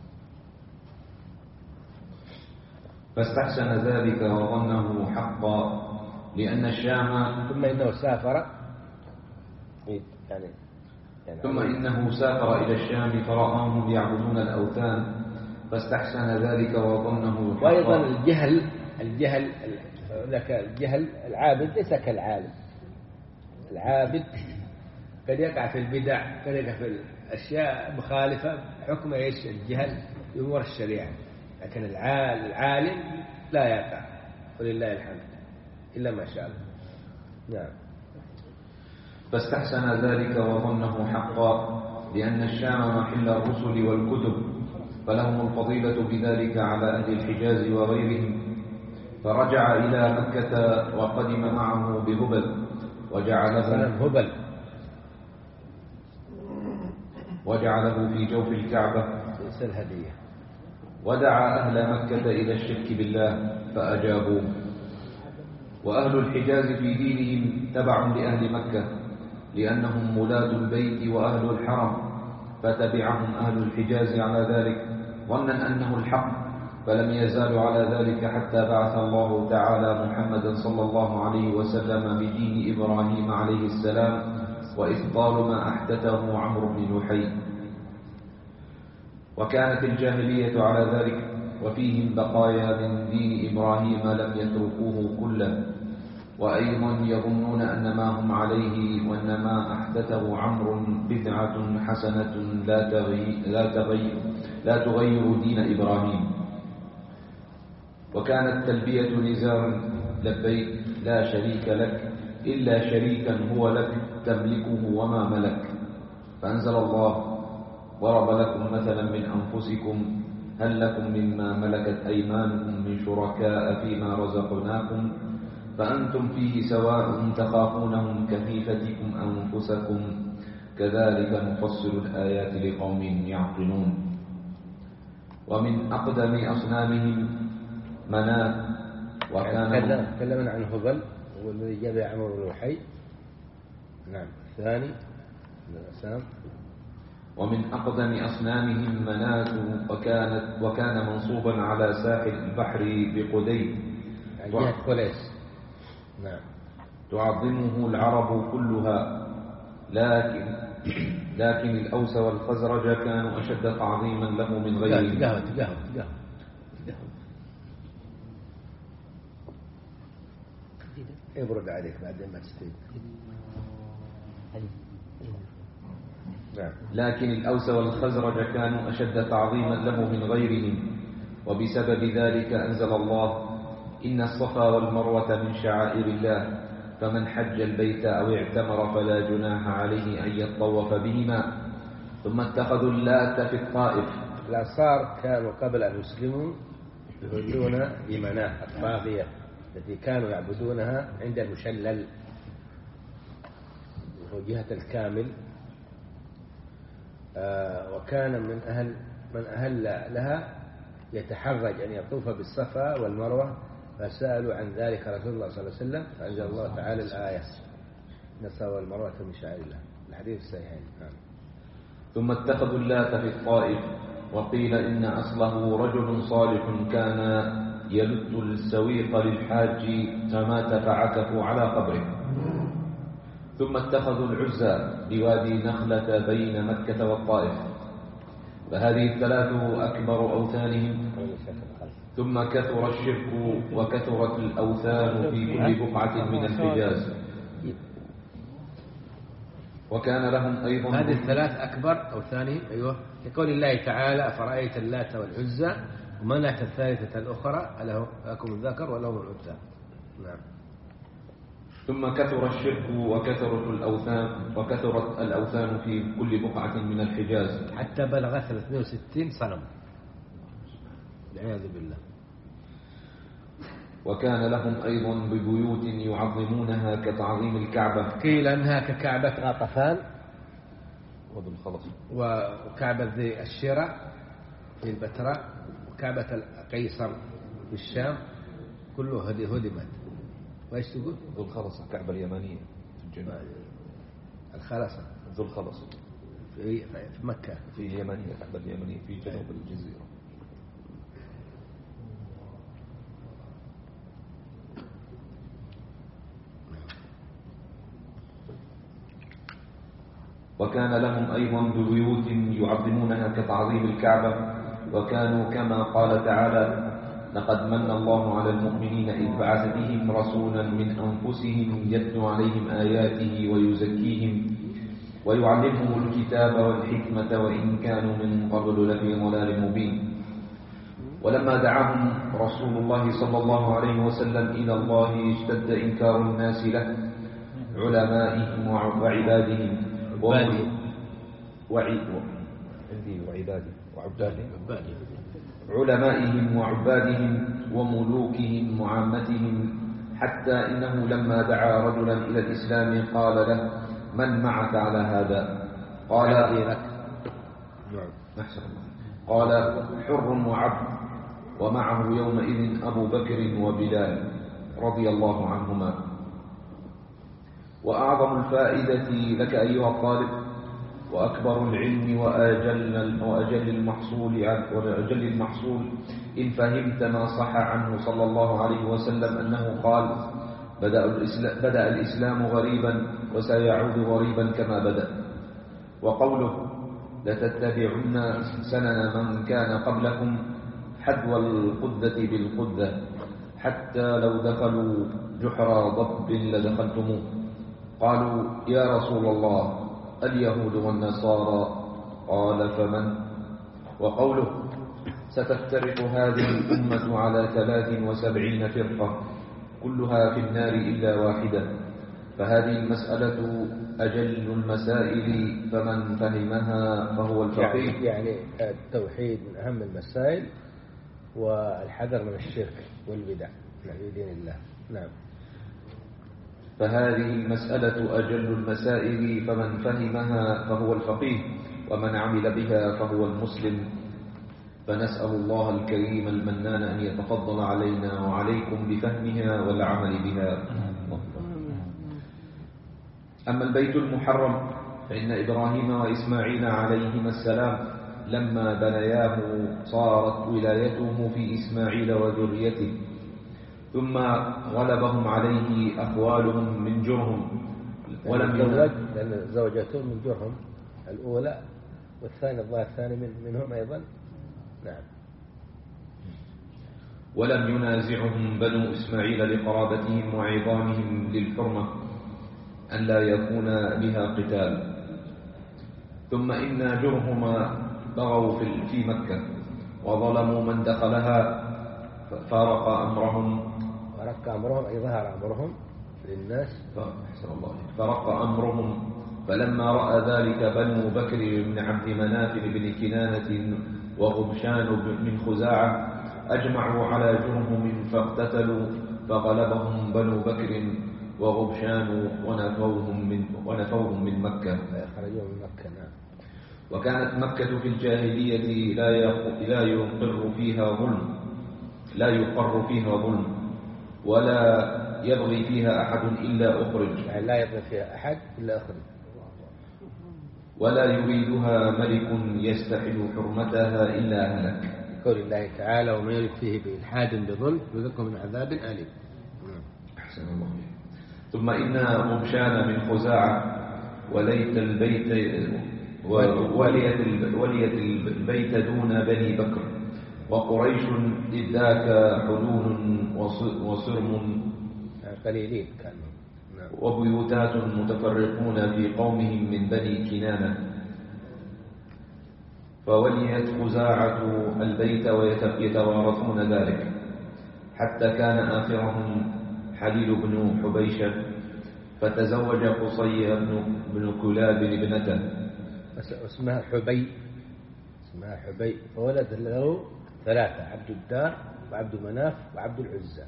فاستحسن ذلك وظنه حقا لأن الشام. ثم إنه سافر يعني, يعني ثم إنه سافر إلى الشام فرآهم يعبدون الأوثان فاستحسن ذلك وظنه حقا. وأيضا الجهل الجهل لك الجهل العابد ليس كالعالم. العابد قد يقع في البدع، قد يقع في الأشياء مخالفة حكم إيش الجهل بأمور الشريعة، لكن العالم لا يقع ولله الحمد إلا ما شاء الله. نعم. فاستحسن ذلك وظنه حقا لأن الشام محل الرسل والكتب، فلهم الفضيلة بذلك على أهل الحجاز وغيرهم. فرجع إلى مكة وقدم معه بهبل وجعله هبل وجعله في جوف الكعبة الهدية، ودعا أهل مكة إلى الشرك بالله فأجابوه. وأهل الحجاز في دينهم تبع لأهل مكة لأنهم ولاد البيت وأهل الحرم، فتبعهم أهل الحجاز على ذلك ظنا أنه الحق، فلم يزالوا على ذلك حتى بعث الله تعالى محمدا صلى الله عليه وسلم بدين إبراهيم عليه السلام وإبطال ما أحدثه عمرو بن لحي. وكانت الجاهلية على ذلك وفيهم بقايا من دين إبراهيم لم يتركوه كله، وأيضا يظنون أن ما هم عليه وأن ما أحدثه عمرو بدعة حسنة لا تغير, لا تغير, لا تغير دين إبراهيم. وكانت تلبية نزار لبيك لا شريك لك إلا شريكا هو لك تملكه وما ملك. فأنزل الله: ضرب لكم مثلا من أنفسكم هل لكم مما ملكت أيمانكم من شركاء فيما رزقناكم فأنتم فيه سواء تخافونهم كخيفتكم أنفسكم كذلك نفصل الآيات لقوم يعقلون. ومن أقدم أصنامهم مناة وكان تكلمنا عن هبل والذي جاب عمرو بن لحي. نعم. الثاني من الأسنام. ومن أقدم أصنامهم مناة وكانت وكان منصوبا على ساحل البحر بقديد عن جهة قليس. نعم. تعظمه العرب كلها لكن لكن الأوس والخزرج كانوا أشد تعظيما له من غيرهم. تقهوى تقهوى تقهوى يبرد عليك بعدين ما تستيقظ. لكن الأوس والخزرج كانوا أشد تعظيما له من غيرهم وبسبب ذلك أنزل الله إن الصفا والمروة من شعائر الله فمن حج البيت أو اعتمر فلا جناح عليه أن يطوف بهما. ثم اتخذوا اللات في الطائف. الأنصار كانوا قبل أن يسلموا يهلون بمناة الطاغية التي كانوا يعبدونها عند المشلل وهو جهة الكامل. آه وكان من أهل من أهل لها يتحرج أن يطوف بالصفا والمروة فسألوا عن ذلك رسول الله صلى الله عليه وسلم فأنزل الله تعالى الآية إن الصفا والمروة من شعائر الله. الحديث الصحيحين. نعم. ثم اتخذوا اللات في الطائف وقيل إن أصله رجل صالح كان يلت السويق للحاج فمات فعكفوا على قبره. ثم اتخذوا العزى بوادي نخلة بين مكة والطائف فهذه الثلاث أكبر أوثانهم. ثم كثر الشرك وكثرت الأوثان في كل بقعة من الحجاز وكان لهم أيضا هذه الثلاث أكبر أوثانهم. أيوة يقول الله تعالى أفرأيت اللات والعزى ومناة الثالثة الأخرى لكم الذكر ولهم الأنثى. نعم. ثم كثر الشرك وكثرت الأوثان وكثرت الأوثان في كل بقعة من الحجاز حتى بلغت ثلاثمائة وستين صنم والعياذ بالله. وكان لهم أيضا ببيوت يعظمونها كتعظيم الكعبة. قيل أنها ككعبة غطفان وذو الخلص وكعبة ذي الشراء في البتراء وكعبة القيصر في الشام كله هدمت. وإيش تقول؟ ذو الخلصة الكعبة اليمانية في الجنوب. الخلصة ذو الخلصة في في مكة في اليمانية الكعبة اليمانية في جنوب الجزيرة. وكان لهم أيضا ببيوت يعظمونها كتعظيم الكعبة وكانوا كما قال تعالى لقد من الله على المؤمنين إذ بعث بهم رسولا من أنفسهم يتلو عليهم آياته ويزكيهم ويعلمهم الكتاب والحكمة وإن كانوا من قبل لفي ضلال مبين. ولما دعاهم رسول الله صلى الله عليه وسلم إلى الله اشتد إنكار الناس له علمائهم وعبادهم وعبادهم علمائهم وعبادهم وملوكهم وعامتهم حتى إنه لما دعا رجلا إلى الإسلام قال له من معك على هذا؟ قال قال حر وعبد ومعه يومئذ أبو بكر وبلال رضي الله عنهما. وأعظم الفائدة لك أيها الطالب وأكبر العلم وأجل, وأجل المحصول وأجل المحصول إن فهمت ما صح عنه صلى الله عليه وسلم أنه قال بدأ الإسلام, بدأ الإسلام غريبا وسيعود غريبا كما بدأ. وقوله لتتبعن سنن من كان قبلكم حذو القدة بالقدة حتى لو دخلوا جحر ضب لدخلتموه. قالوا يا رسول الله اليهود والنصارى قال فمن؟ وقوله ستفترق هذه الأمة على ثلاث وسبعين فرقة كلها في النار إلا واحدة فهذه المسألة أجل المسائل فمن فهمها فهو الفقيه. يعني, يعني التوحيد من أهم المسائل والحذر من الشرك والبدع في دين الله. نعم. فهذه المسألة أجل المسائل فمن فهمها فهو الفقيه ومن عمل بها فهو المسلم. فنسأل الله الكريم المنان أن يتفضل علينا وعليكم بفهمها والعمل بها. أما البيت المحرم فإن إبراهيم وإسماعيل عليهما السلام لما بنياه صارت ولايتهم في إسماعيل وذريته، ثم غلبهم عليه أخوالهم من جرهم ولم يزوج، لأن زوجته من جرهم الأولى والثاني الظاهر الثاني من منهم أيضا. نعم. ولم ينازعهم بنو إسماعيل لقرابتهم وعظامهم للحرمة أن لا يكون بها قتال. ثم إن جرهما بغوا في مكة وظلموا من دخلها فارق أمرهم فرق أمرهم أي ظهر أمرهم للناس. فأحسن الله فرق أمرهم. فلما رأى ذلك بنو بكر بن عبد مناف بن كنانة وغبشان من خزاعة أجمعوا على جرهم فاقتتلوا فغلبهم بنو بكر وغبشان ونفوهم من, ونفوهم من مكة. خرجوا من مكة. نعم. وكانت مكة في الجاهلية لا يقر فيها ظلم لا يقر فيها ظلم ولا يبغي فيها أحد إلا أخرج. يعني لا يبغي فيها أحد إلا أخرج. ولا يريدها ملك يستحل حرمتها إلا هلك. قول الله تعالى ومن يرد فيه بإلحاد بظلم يذقه من عذاب أليم. أحسن الله. ثم إن غبشان من خزاعة وليت البيت وليت البيت دون بني بكر وقريش إذ ذاك حلول وصرم قليلين كانوا وبيوتات متفرقون في قومهم من بني كنانة. فوليت خزاعة البيت ويتوارثون ذلك حتى كان آخرهم حليل بن حبيشة فتزوج قصي بن كلاب ابنته اسمها حبي اسمها حبي فولد له ثلاثة: عبد الدار وعبد مناف وعبد العزى.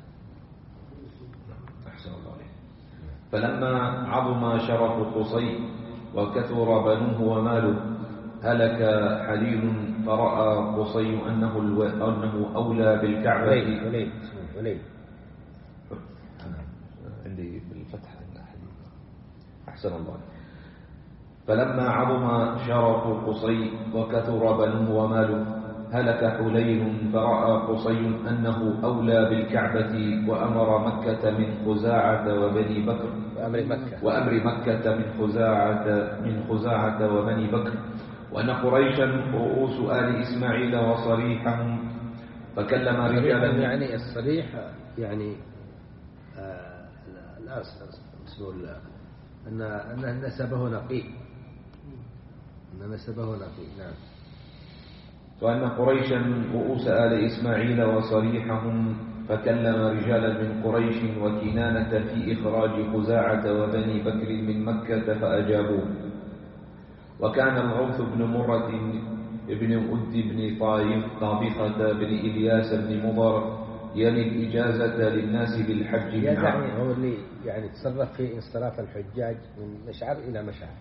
أحسن الله عليه. فلما عظم شرف قصي وكثر بنوه وماله هلك حليل فرأى قصي أنه, الو... أنه أولى بالكعبة. وليد وليد اسمه وليد. عندي بالفتح أحسن الله. فلما عظم شرف قصي وكثر بنوه وماله هلك حليل فرأى قصي أنه أولى بالكعبة وأمر مكة من خزاعة وبني بكر وأمر مكة وأمر مكة من خزاعة من خزاعة وبني بكر وأن قريشا رؤوس آل إسماعيل وصريحهم فكلم رجالا. يعني الصريح يعني آه لا اسمه الله أن أن نسبه نقي أن نسبه نقي. نعم. وأن قريشا رؤوس آل إسماعيل وصريحهم فكلم رجالا من قريش وكنانة في إخراج خزاعة وبني بكر من مكة فأجابوه. وكان الغوث بن مرة ابن أد بن طابخة بن إلياس بن مضر يلي الإجازة للناس بالحج من عرفة. يعني هو اللي يعني تصرف في انصراف الحجاج من مشعر إلى مشعر.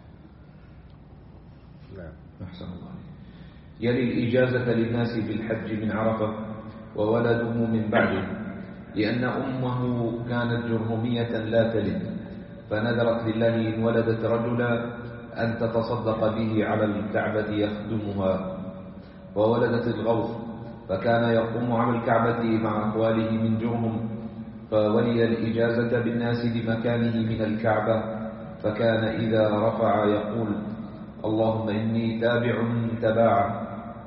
نعم. أحسن الله. يلي الإجازة للناس بالحج من عرفة وولده من بعده لأن أمه كانت جرهمية لا تلد فنذرت لله إن ولدت رجلا أن تتصدق به على الكعبة يخدمها وولدت الغوث فكان يقوم على الكعبة مع أخواله من جرهم فولي الإجازة بالناس بمكانه من الكعبة فكان إذا رفع يقول اللهم إني تابع تباعا.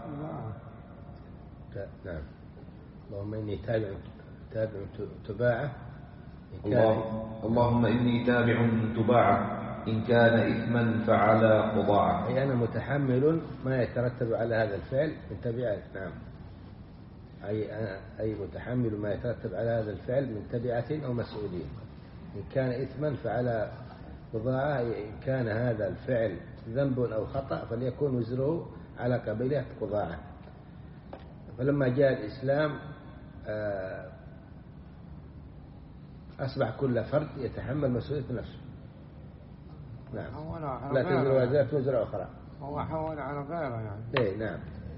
نعم. اللهم إني تابع تابع تباعه. الله اللهم إني تابع تباعه إن كان إثما فعلى قضاعه. أي أنا متحمل ما يترتب على هذا الفعل من تبعات. نعم. أي أنا أي متحمل ما يترتب على هذا الفعل من تبعة أو مسؤولية. إن كان إثما فعلى قضاعة إن كان هذا الفعل ذنب أو خطأ فليكون وزره على قبيلة قضاعة. فلما جاء الإسلام أصبح كل فرد يتحمل مسؤولية نفسه. نعم. لا تزر وازرة وزر أخرى. هو حول على غيره يعني. إيه نعم.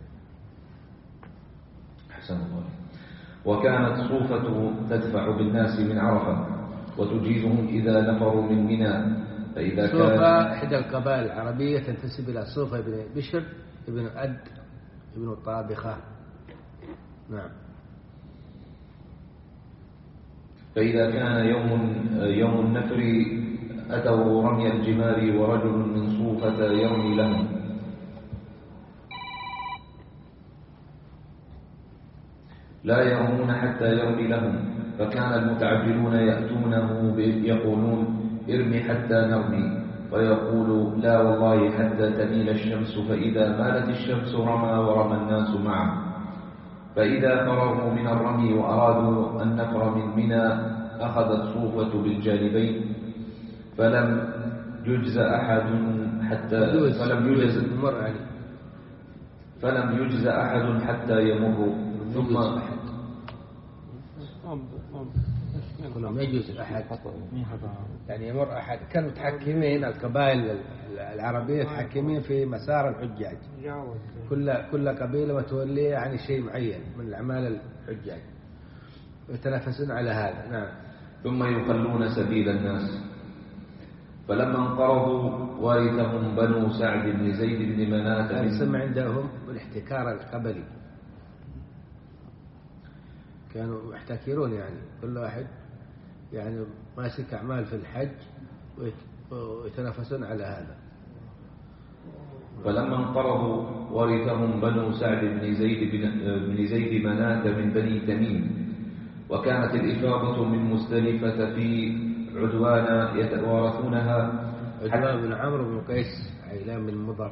أحسن الله. وكانت صوفة تدفع بالناس من عرفة وتجيزهم إذا نفروا من منى. فإذا كان صوفة إحدى القبائل العربية تنتسب إلى صوفة بن بشر ابن أد ابن الطابخة. نعم. فإذا كان يوم يوم النفر أتوا رمي الجمار ورجل من صوفة يرمي لهم. لا يرمون حتى يرمي لهم. فكان المتعجلون يأتونه يقولون ارمي حتى نرمي، فيقول لا والله حتى تميل الشمس. فإذا مالت الشمس رمى ورمى الناس معه. فإذا فرغوا من الرمي وأرادوا النفر من منى أخذت صوفة بالجانبين فلم يجز أحد حتى فلم يجز فلم يجز أحد حتى يمر. ثم ما يجوز أحد يعني يمر أحد. كانوا متحكمين القبائل العربية متحكمين في مسار الحجاج. كل كل قبيلة متولية عن شيء معين من الأعمال الحجاج ويتنافسون على هذا. نعم. ثم يخلون سبيل الناس. فلما انقرضوا ورثهم بنو سعد بن زيد بن مناة. يسمى عندهم بالاحتكار القبلي. كانوا يحتكرون يعني كل واحد يعني ماسك أعمال في الحج ويتنافسون على هذا. فلما انقرضوا ورثهم بنو سعد بن زيد بن زيد مناة من بني تميم. وكانت الإفاضة من مزدلفة في عدوان يتوارثونها. عدوان بن عمرو بن قيس عيلان بن مضر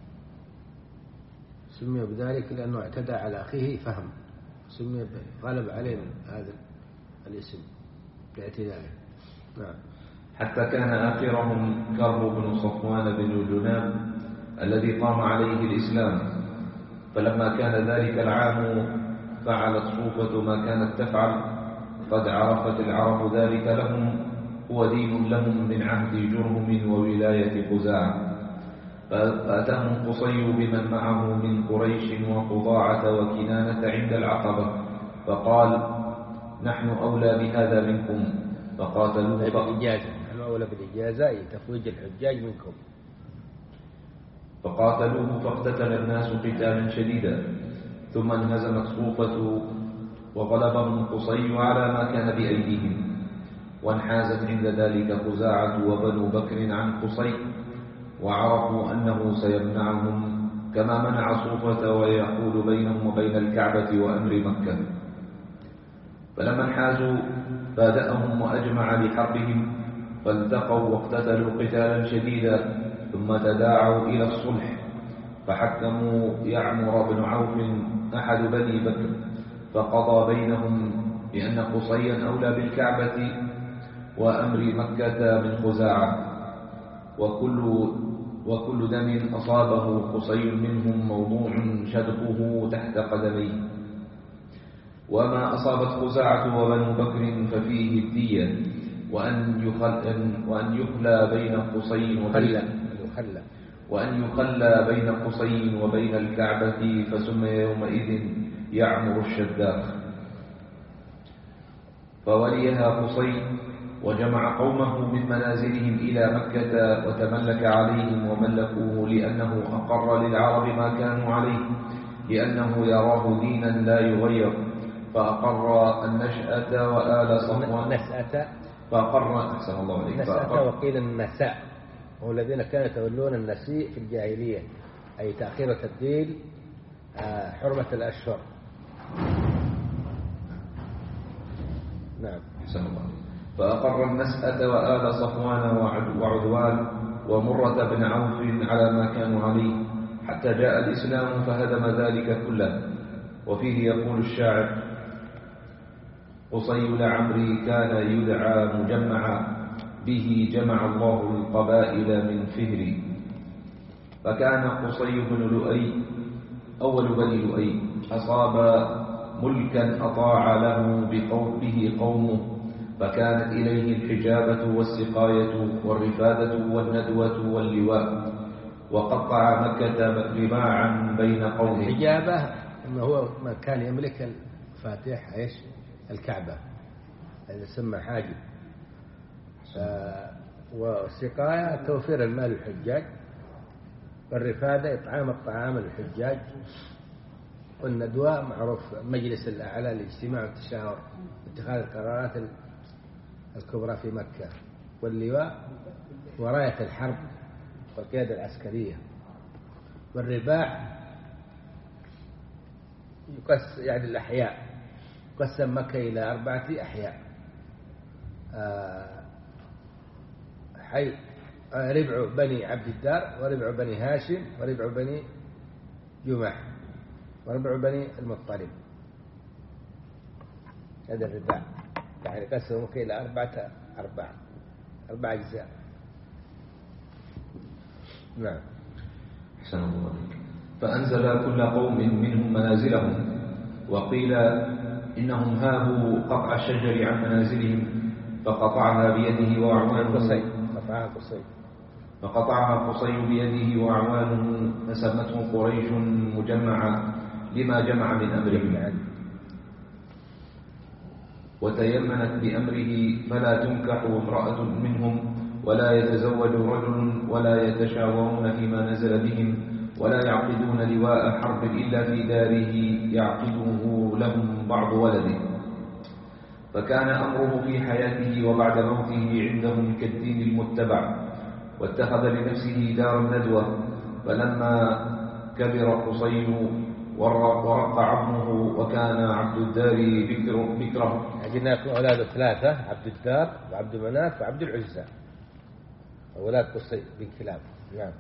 سمي بذلك لأنه اعتدى على أخيه فهم، سمي غلب عليه هذا الاسم باعتداله. نعم. حتى كان آخرهم كرب بن صفوان بن جناب الذي قام عليه الإسلام. فلما كان ذلك العام فعلت صوفة ما كانت تفعل. قد عرفت العرب ذلك لهم هو دين لهم من عهد جرهم وولاية خزاعة. فأتاهم قصي بمن معه من قريش وقضاعة وكنانة عند العقبة فقال نحن أولى بهذا منكم. فقاتلوه بالإجازة. نحن أولى بالإجازة تفويج الحجاج منكم. فقاتلوه فاقتتل الناس قتالا شديدا. ثم انهزمت صوفة وغلبهم قصي على ما كان بأيديهم. وانحازت عند ذلك خزاعة وبنو بكر عن قصي وعرفوا أنه سيمنعهم كما منع صوفة ويحول بينهم وبين الكعبة وأمر مكة. فلما انحازوا بادأهم وأجمع لحربهم فالتقوا واقتتلوا قتالا شديدا. ثم تداعوا إلى الصلح فحكموا يعمر بن عوف أحد بني بكر فقضى بينهم بأن قصيا أولى بالكعبة وأمر مكة من خزاعة. وكل وكل دم أصابه قصي منهم موضوع شدقه تحت قدميه. وما أصابت خزاعة وبنو بكر ففيه الدية وأن يخل وأن يخلى بين قصي وبين وأن يخلى بين قصي وبين الكعبة. فسمي يومئذ يعمر الشداق. فوليها قصي وجمع قومه من منازلهم إلى مكة وتملك عليهم وملكوه لأنه أقر للعرب ما كانوا عليه لأنه يراه دينا لا يغير. فأقر النشأة وآل صفوان نسأة فأقر أحسن الله عليك نسأة وقيل النساء هم الذين كانوا يتولون النسيء في الجاهلية أي تأخير تبديل حرمة الأشهر. نعم. أحسن الله. فأقر النسأة وآل صفوان وعدوان ومرة بن عوف على ما كانوا عليه حتى جاء الإسلام فهدم ذلك كله. وفيه يقول الشاعر قصي لعمري كان يدعى مجمعا به جمع الله القبائل من فهر. فكان قصي بن لؤي أول بني لؤي أصاب ملكا أطاع له به قومه، فكانت إليه الحجابة والسقاية والرفادة والندوة واللواء، وقطع مكة رباعا بين قومه. الحجابة إنه هو ما كان يملك الفاتح إيش الكعبة، هذا يسمى حاجب. والسقاية توفير المال للحجاج، والرفادة إطعام الطعام للحجاج، والندوة معروف مجلس الأعلى للاجتماع والتشاور واتخاذ القرارات الكبرى في مكة، واللواء وراية الحرب والقيادة العسكرية. والرباع يقسم يعني الأحياء، قسم مكة إلى أربعة أحياء، حي ربع بني عبد الدار، وربع بني هاشم، وربع بني جمح، وربع بني المطلب. هذا الرباع يعني قسم مكة إلى أربعة أربعة أربع أجزاء. نعم. أحسن الله عليك. فأنزل كل قوم منهم منازلهم، وقيل إنهم هابوا قطع الشجر عن منازلهم فقطعها بيده وأعوانه قطعها قصي فقطعها قصي بيده وأعوانه، فسمته قريش مجمعة لما جمع من أمرهم، وتيمنت بأمره فلا تنكح امرأة منهم، ولا يتزوج رجل، ولا يتشاورون فيما نزل بهم، ولا يعقدون لواء حرب إلا في داره يعقده لهم بعض ولده. فكان أمره في حياته وبعد موته عندهم كالدين المتبع، واتخذ لنفسه دار الندوة. فلما كبر قصي ورق عظمه وكان عبد الدار بكر بكره. عندنا أولاده ثلاثة، عبد الدار وعبد مناف وعبد العزى، أولاد قصي بن كلاب. نعم.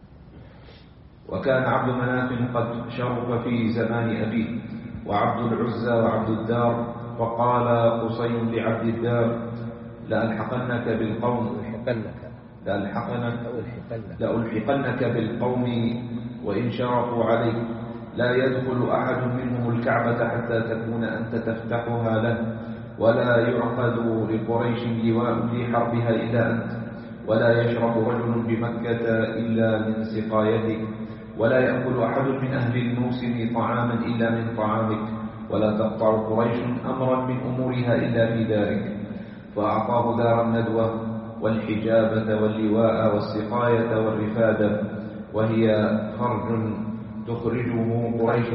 وكان عبد مناف قد شرف في زمان أبيه، وعبد العزى وعبد الدار. فقال قصي لعبد الدار: لألحقنك بالقوم لألحقنك لألحقنك بالقوم وإن شرفوا عليك، لا يدخل أحد منهم الكعبة حتى تكون أنت تفتحها له، ولا يعقد لقريش لواء لحربها إلا أنت، ولا يشرب رجل بمكة إلا من سقايتك، ولا يأكل أحد من أهل الموسم طعاما إلا من طعامك، ولا تقطع قريش أمرا من أمورها إلا في دارك. فأعطاه دار الندوة والحجابة واللواء والسقاية والرفادة، وهي خرج تخرجه قريش.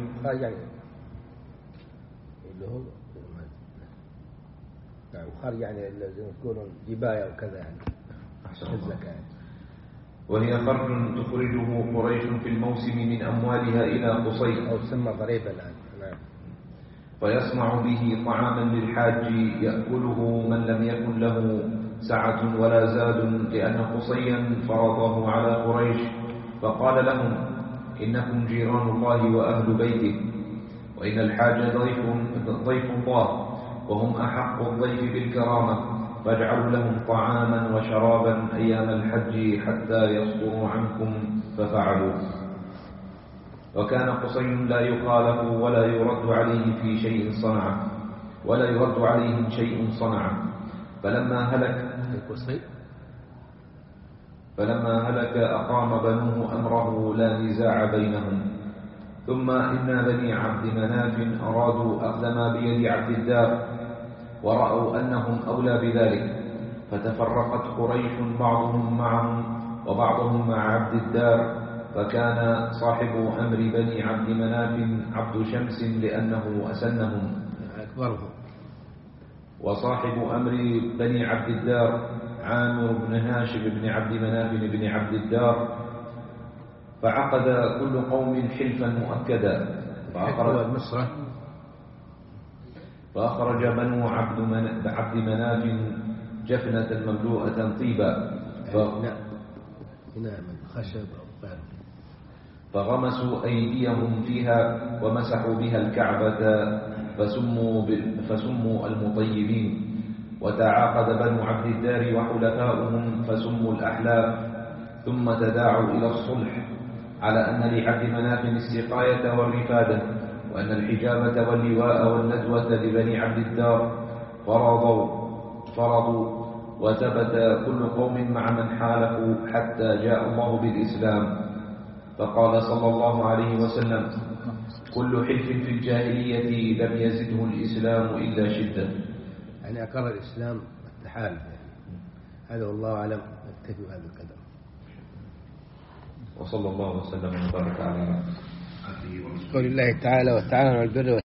نعم، خرج يعني الذين يكونون جباية وكذا يعني. الزكاة. وهي خرج تخرجه قريش في الموسم من أموالها إلى قصي، أو تسمى ضريبة الآن. نعم. فيصنع به طعاما للحاج يأكله من لم يكن له سعة ولا زاد، لأن قصيا فرضه على قريش. فقال لهم: إنكم جيران الله وأهل بيته، وإن الحاج ضيف, ضيف الله، وهم أحق الضيف بالكرامة، فاجعلوا لهم طعاما وشرابا أيام الحج حتى يصدروا عنكم. ففعلوا. وكان قصي لا يخالف ولا يرد عليه في شيء صنعه ولا يرد عليهم شيء صنعه. فلما هلك قصي فلما هلك أقام بنوه أمره لا نزاع بينهم. ثم إن بني عبد مناف أرادوا أخذ ما بيد عبد الدار، ورأوا أنهم أولى بذلك، فتفرقت قريش بعضهم معهم وبعضهم مع عبد الدار. فكان صاحب أمر بني عبد مناف عبد شمس لأنه أسنهم أكبرهم، وصاحب أمر بني عبد الدار عامر بن هاشم بن عبد مناف بن عبد الدار. فعقد كل قوم حلفا مؤكدا، فأخرج مصر فأخرج بنو عبد, من عبد مناف جفنة مملوءة طيبا خشب فغمسوا أيديهم فيها ومسحوا بها الكعبة، فسموا, فسموا المطيبين. وتعاقد بنو عبد الدار وحلفاؤهم فسموا الأحلاف، ثم تداعوا إلى الصلح على أن لعبد مناف السقاية والرفادة، وأن الحجامة واللواء والندوة لبني عبد الدار. فرضوا فرضوا وثبت كل قوم مع من حالفوا حتى جاء الله بالإسلام. فقال صلى الله عليه وسلم: كل حلف في الجاهلية لم يزده الإسلام إلا شدة. يعني أقر الإسلام التحالف يعني. هذا والله أعلم. نكتفي بهذا القدر. وصلى الله وسلم وبارك على عبده ورسوله. قول الله تعالى: وتعاونوا على البر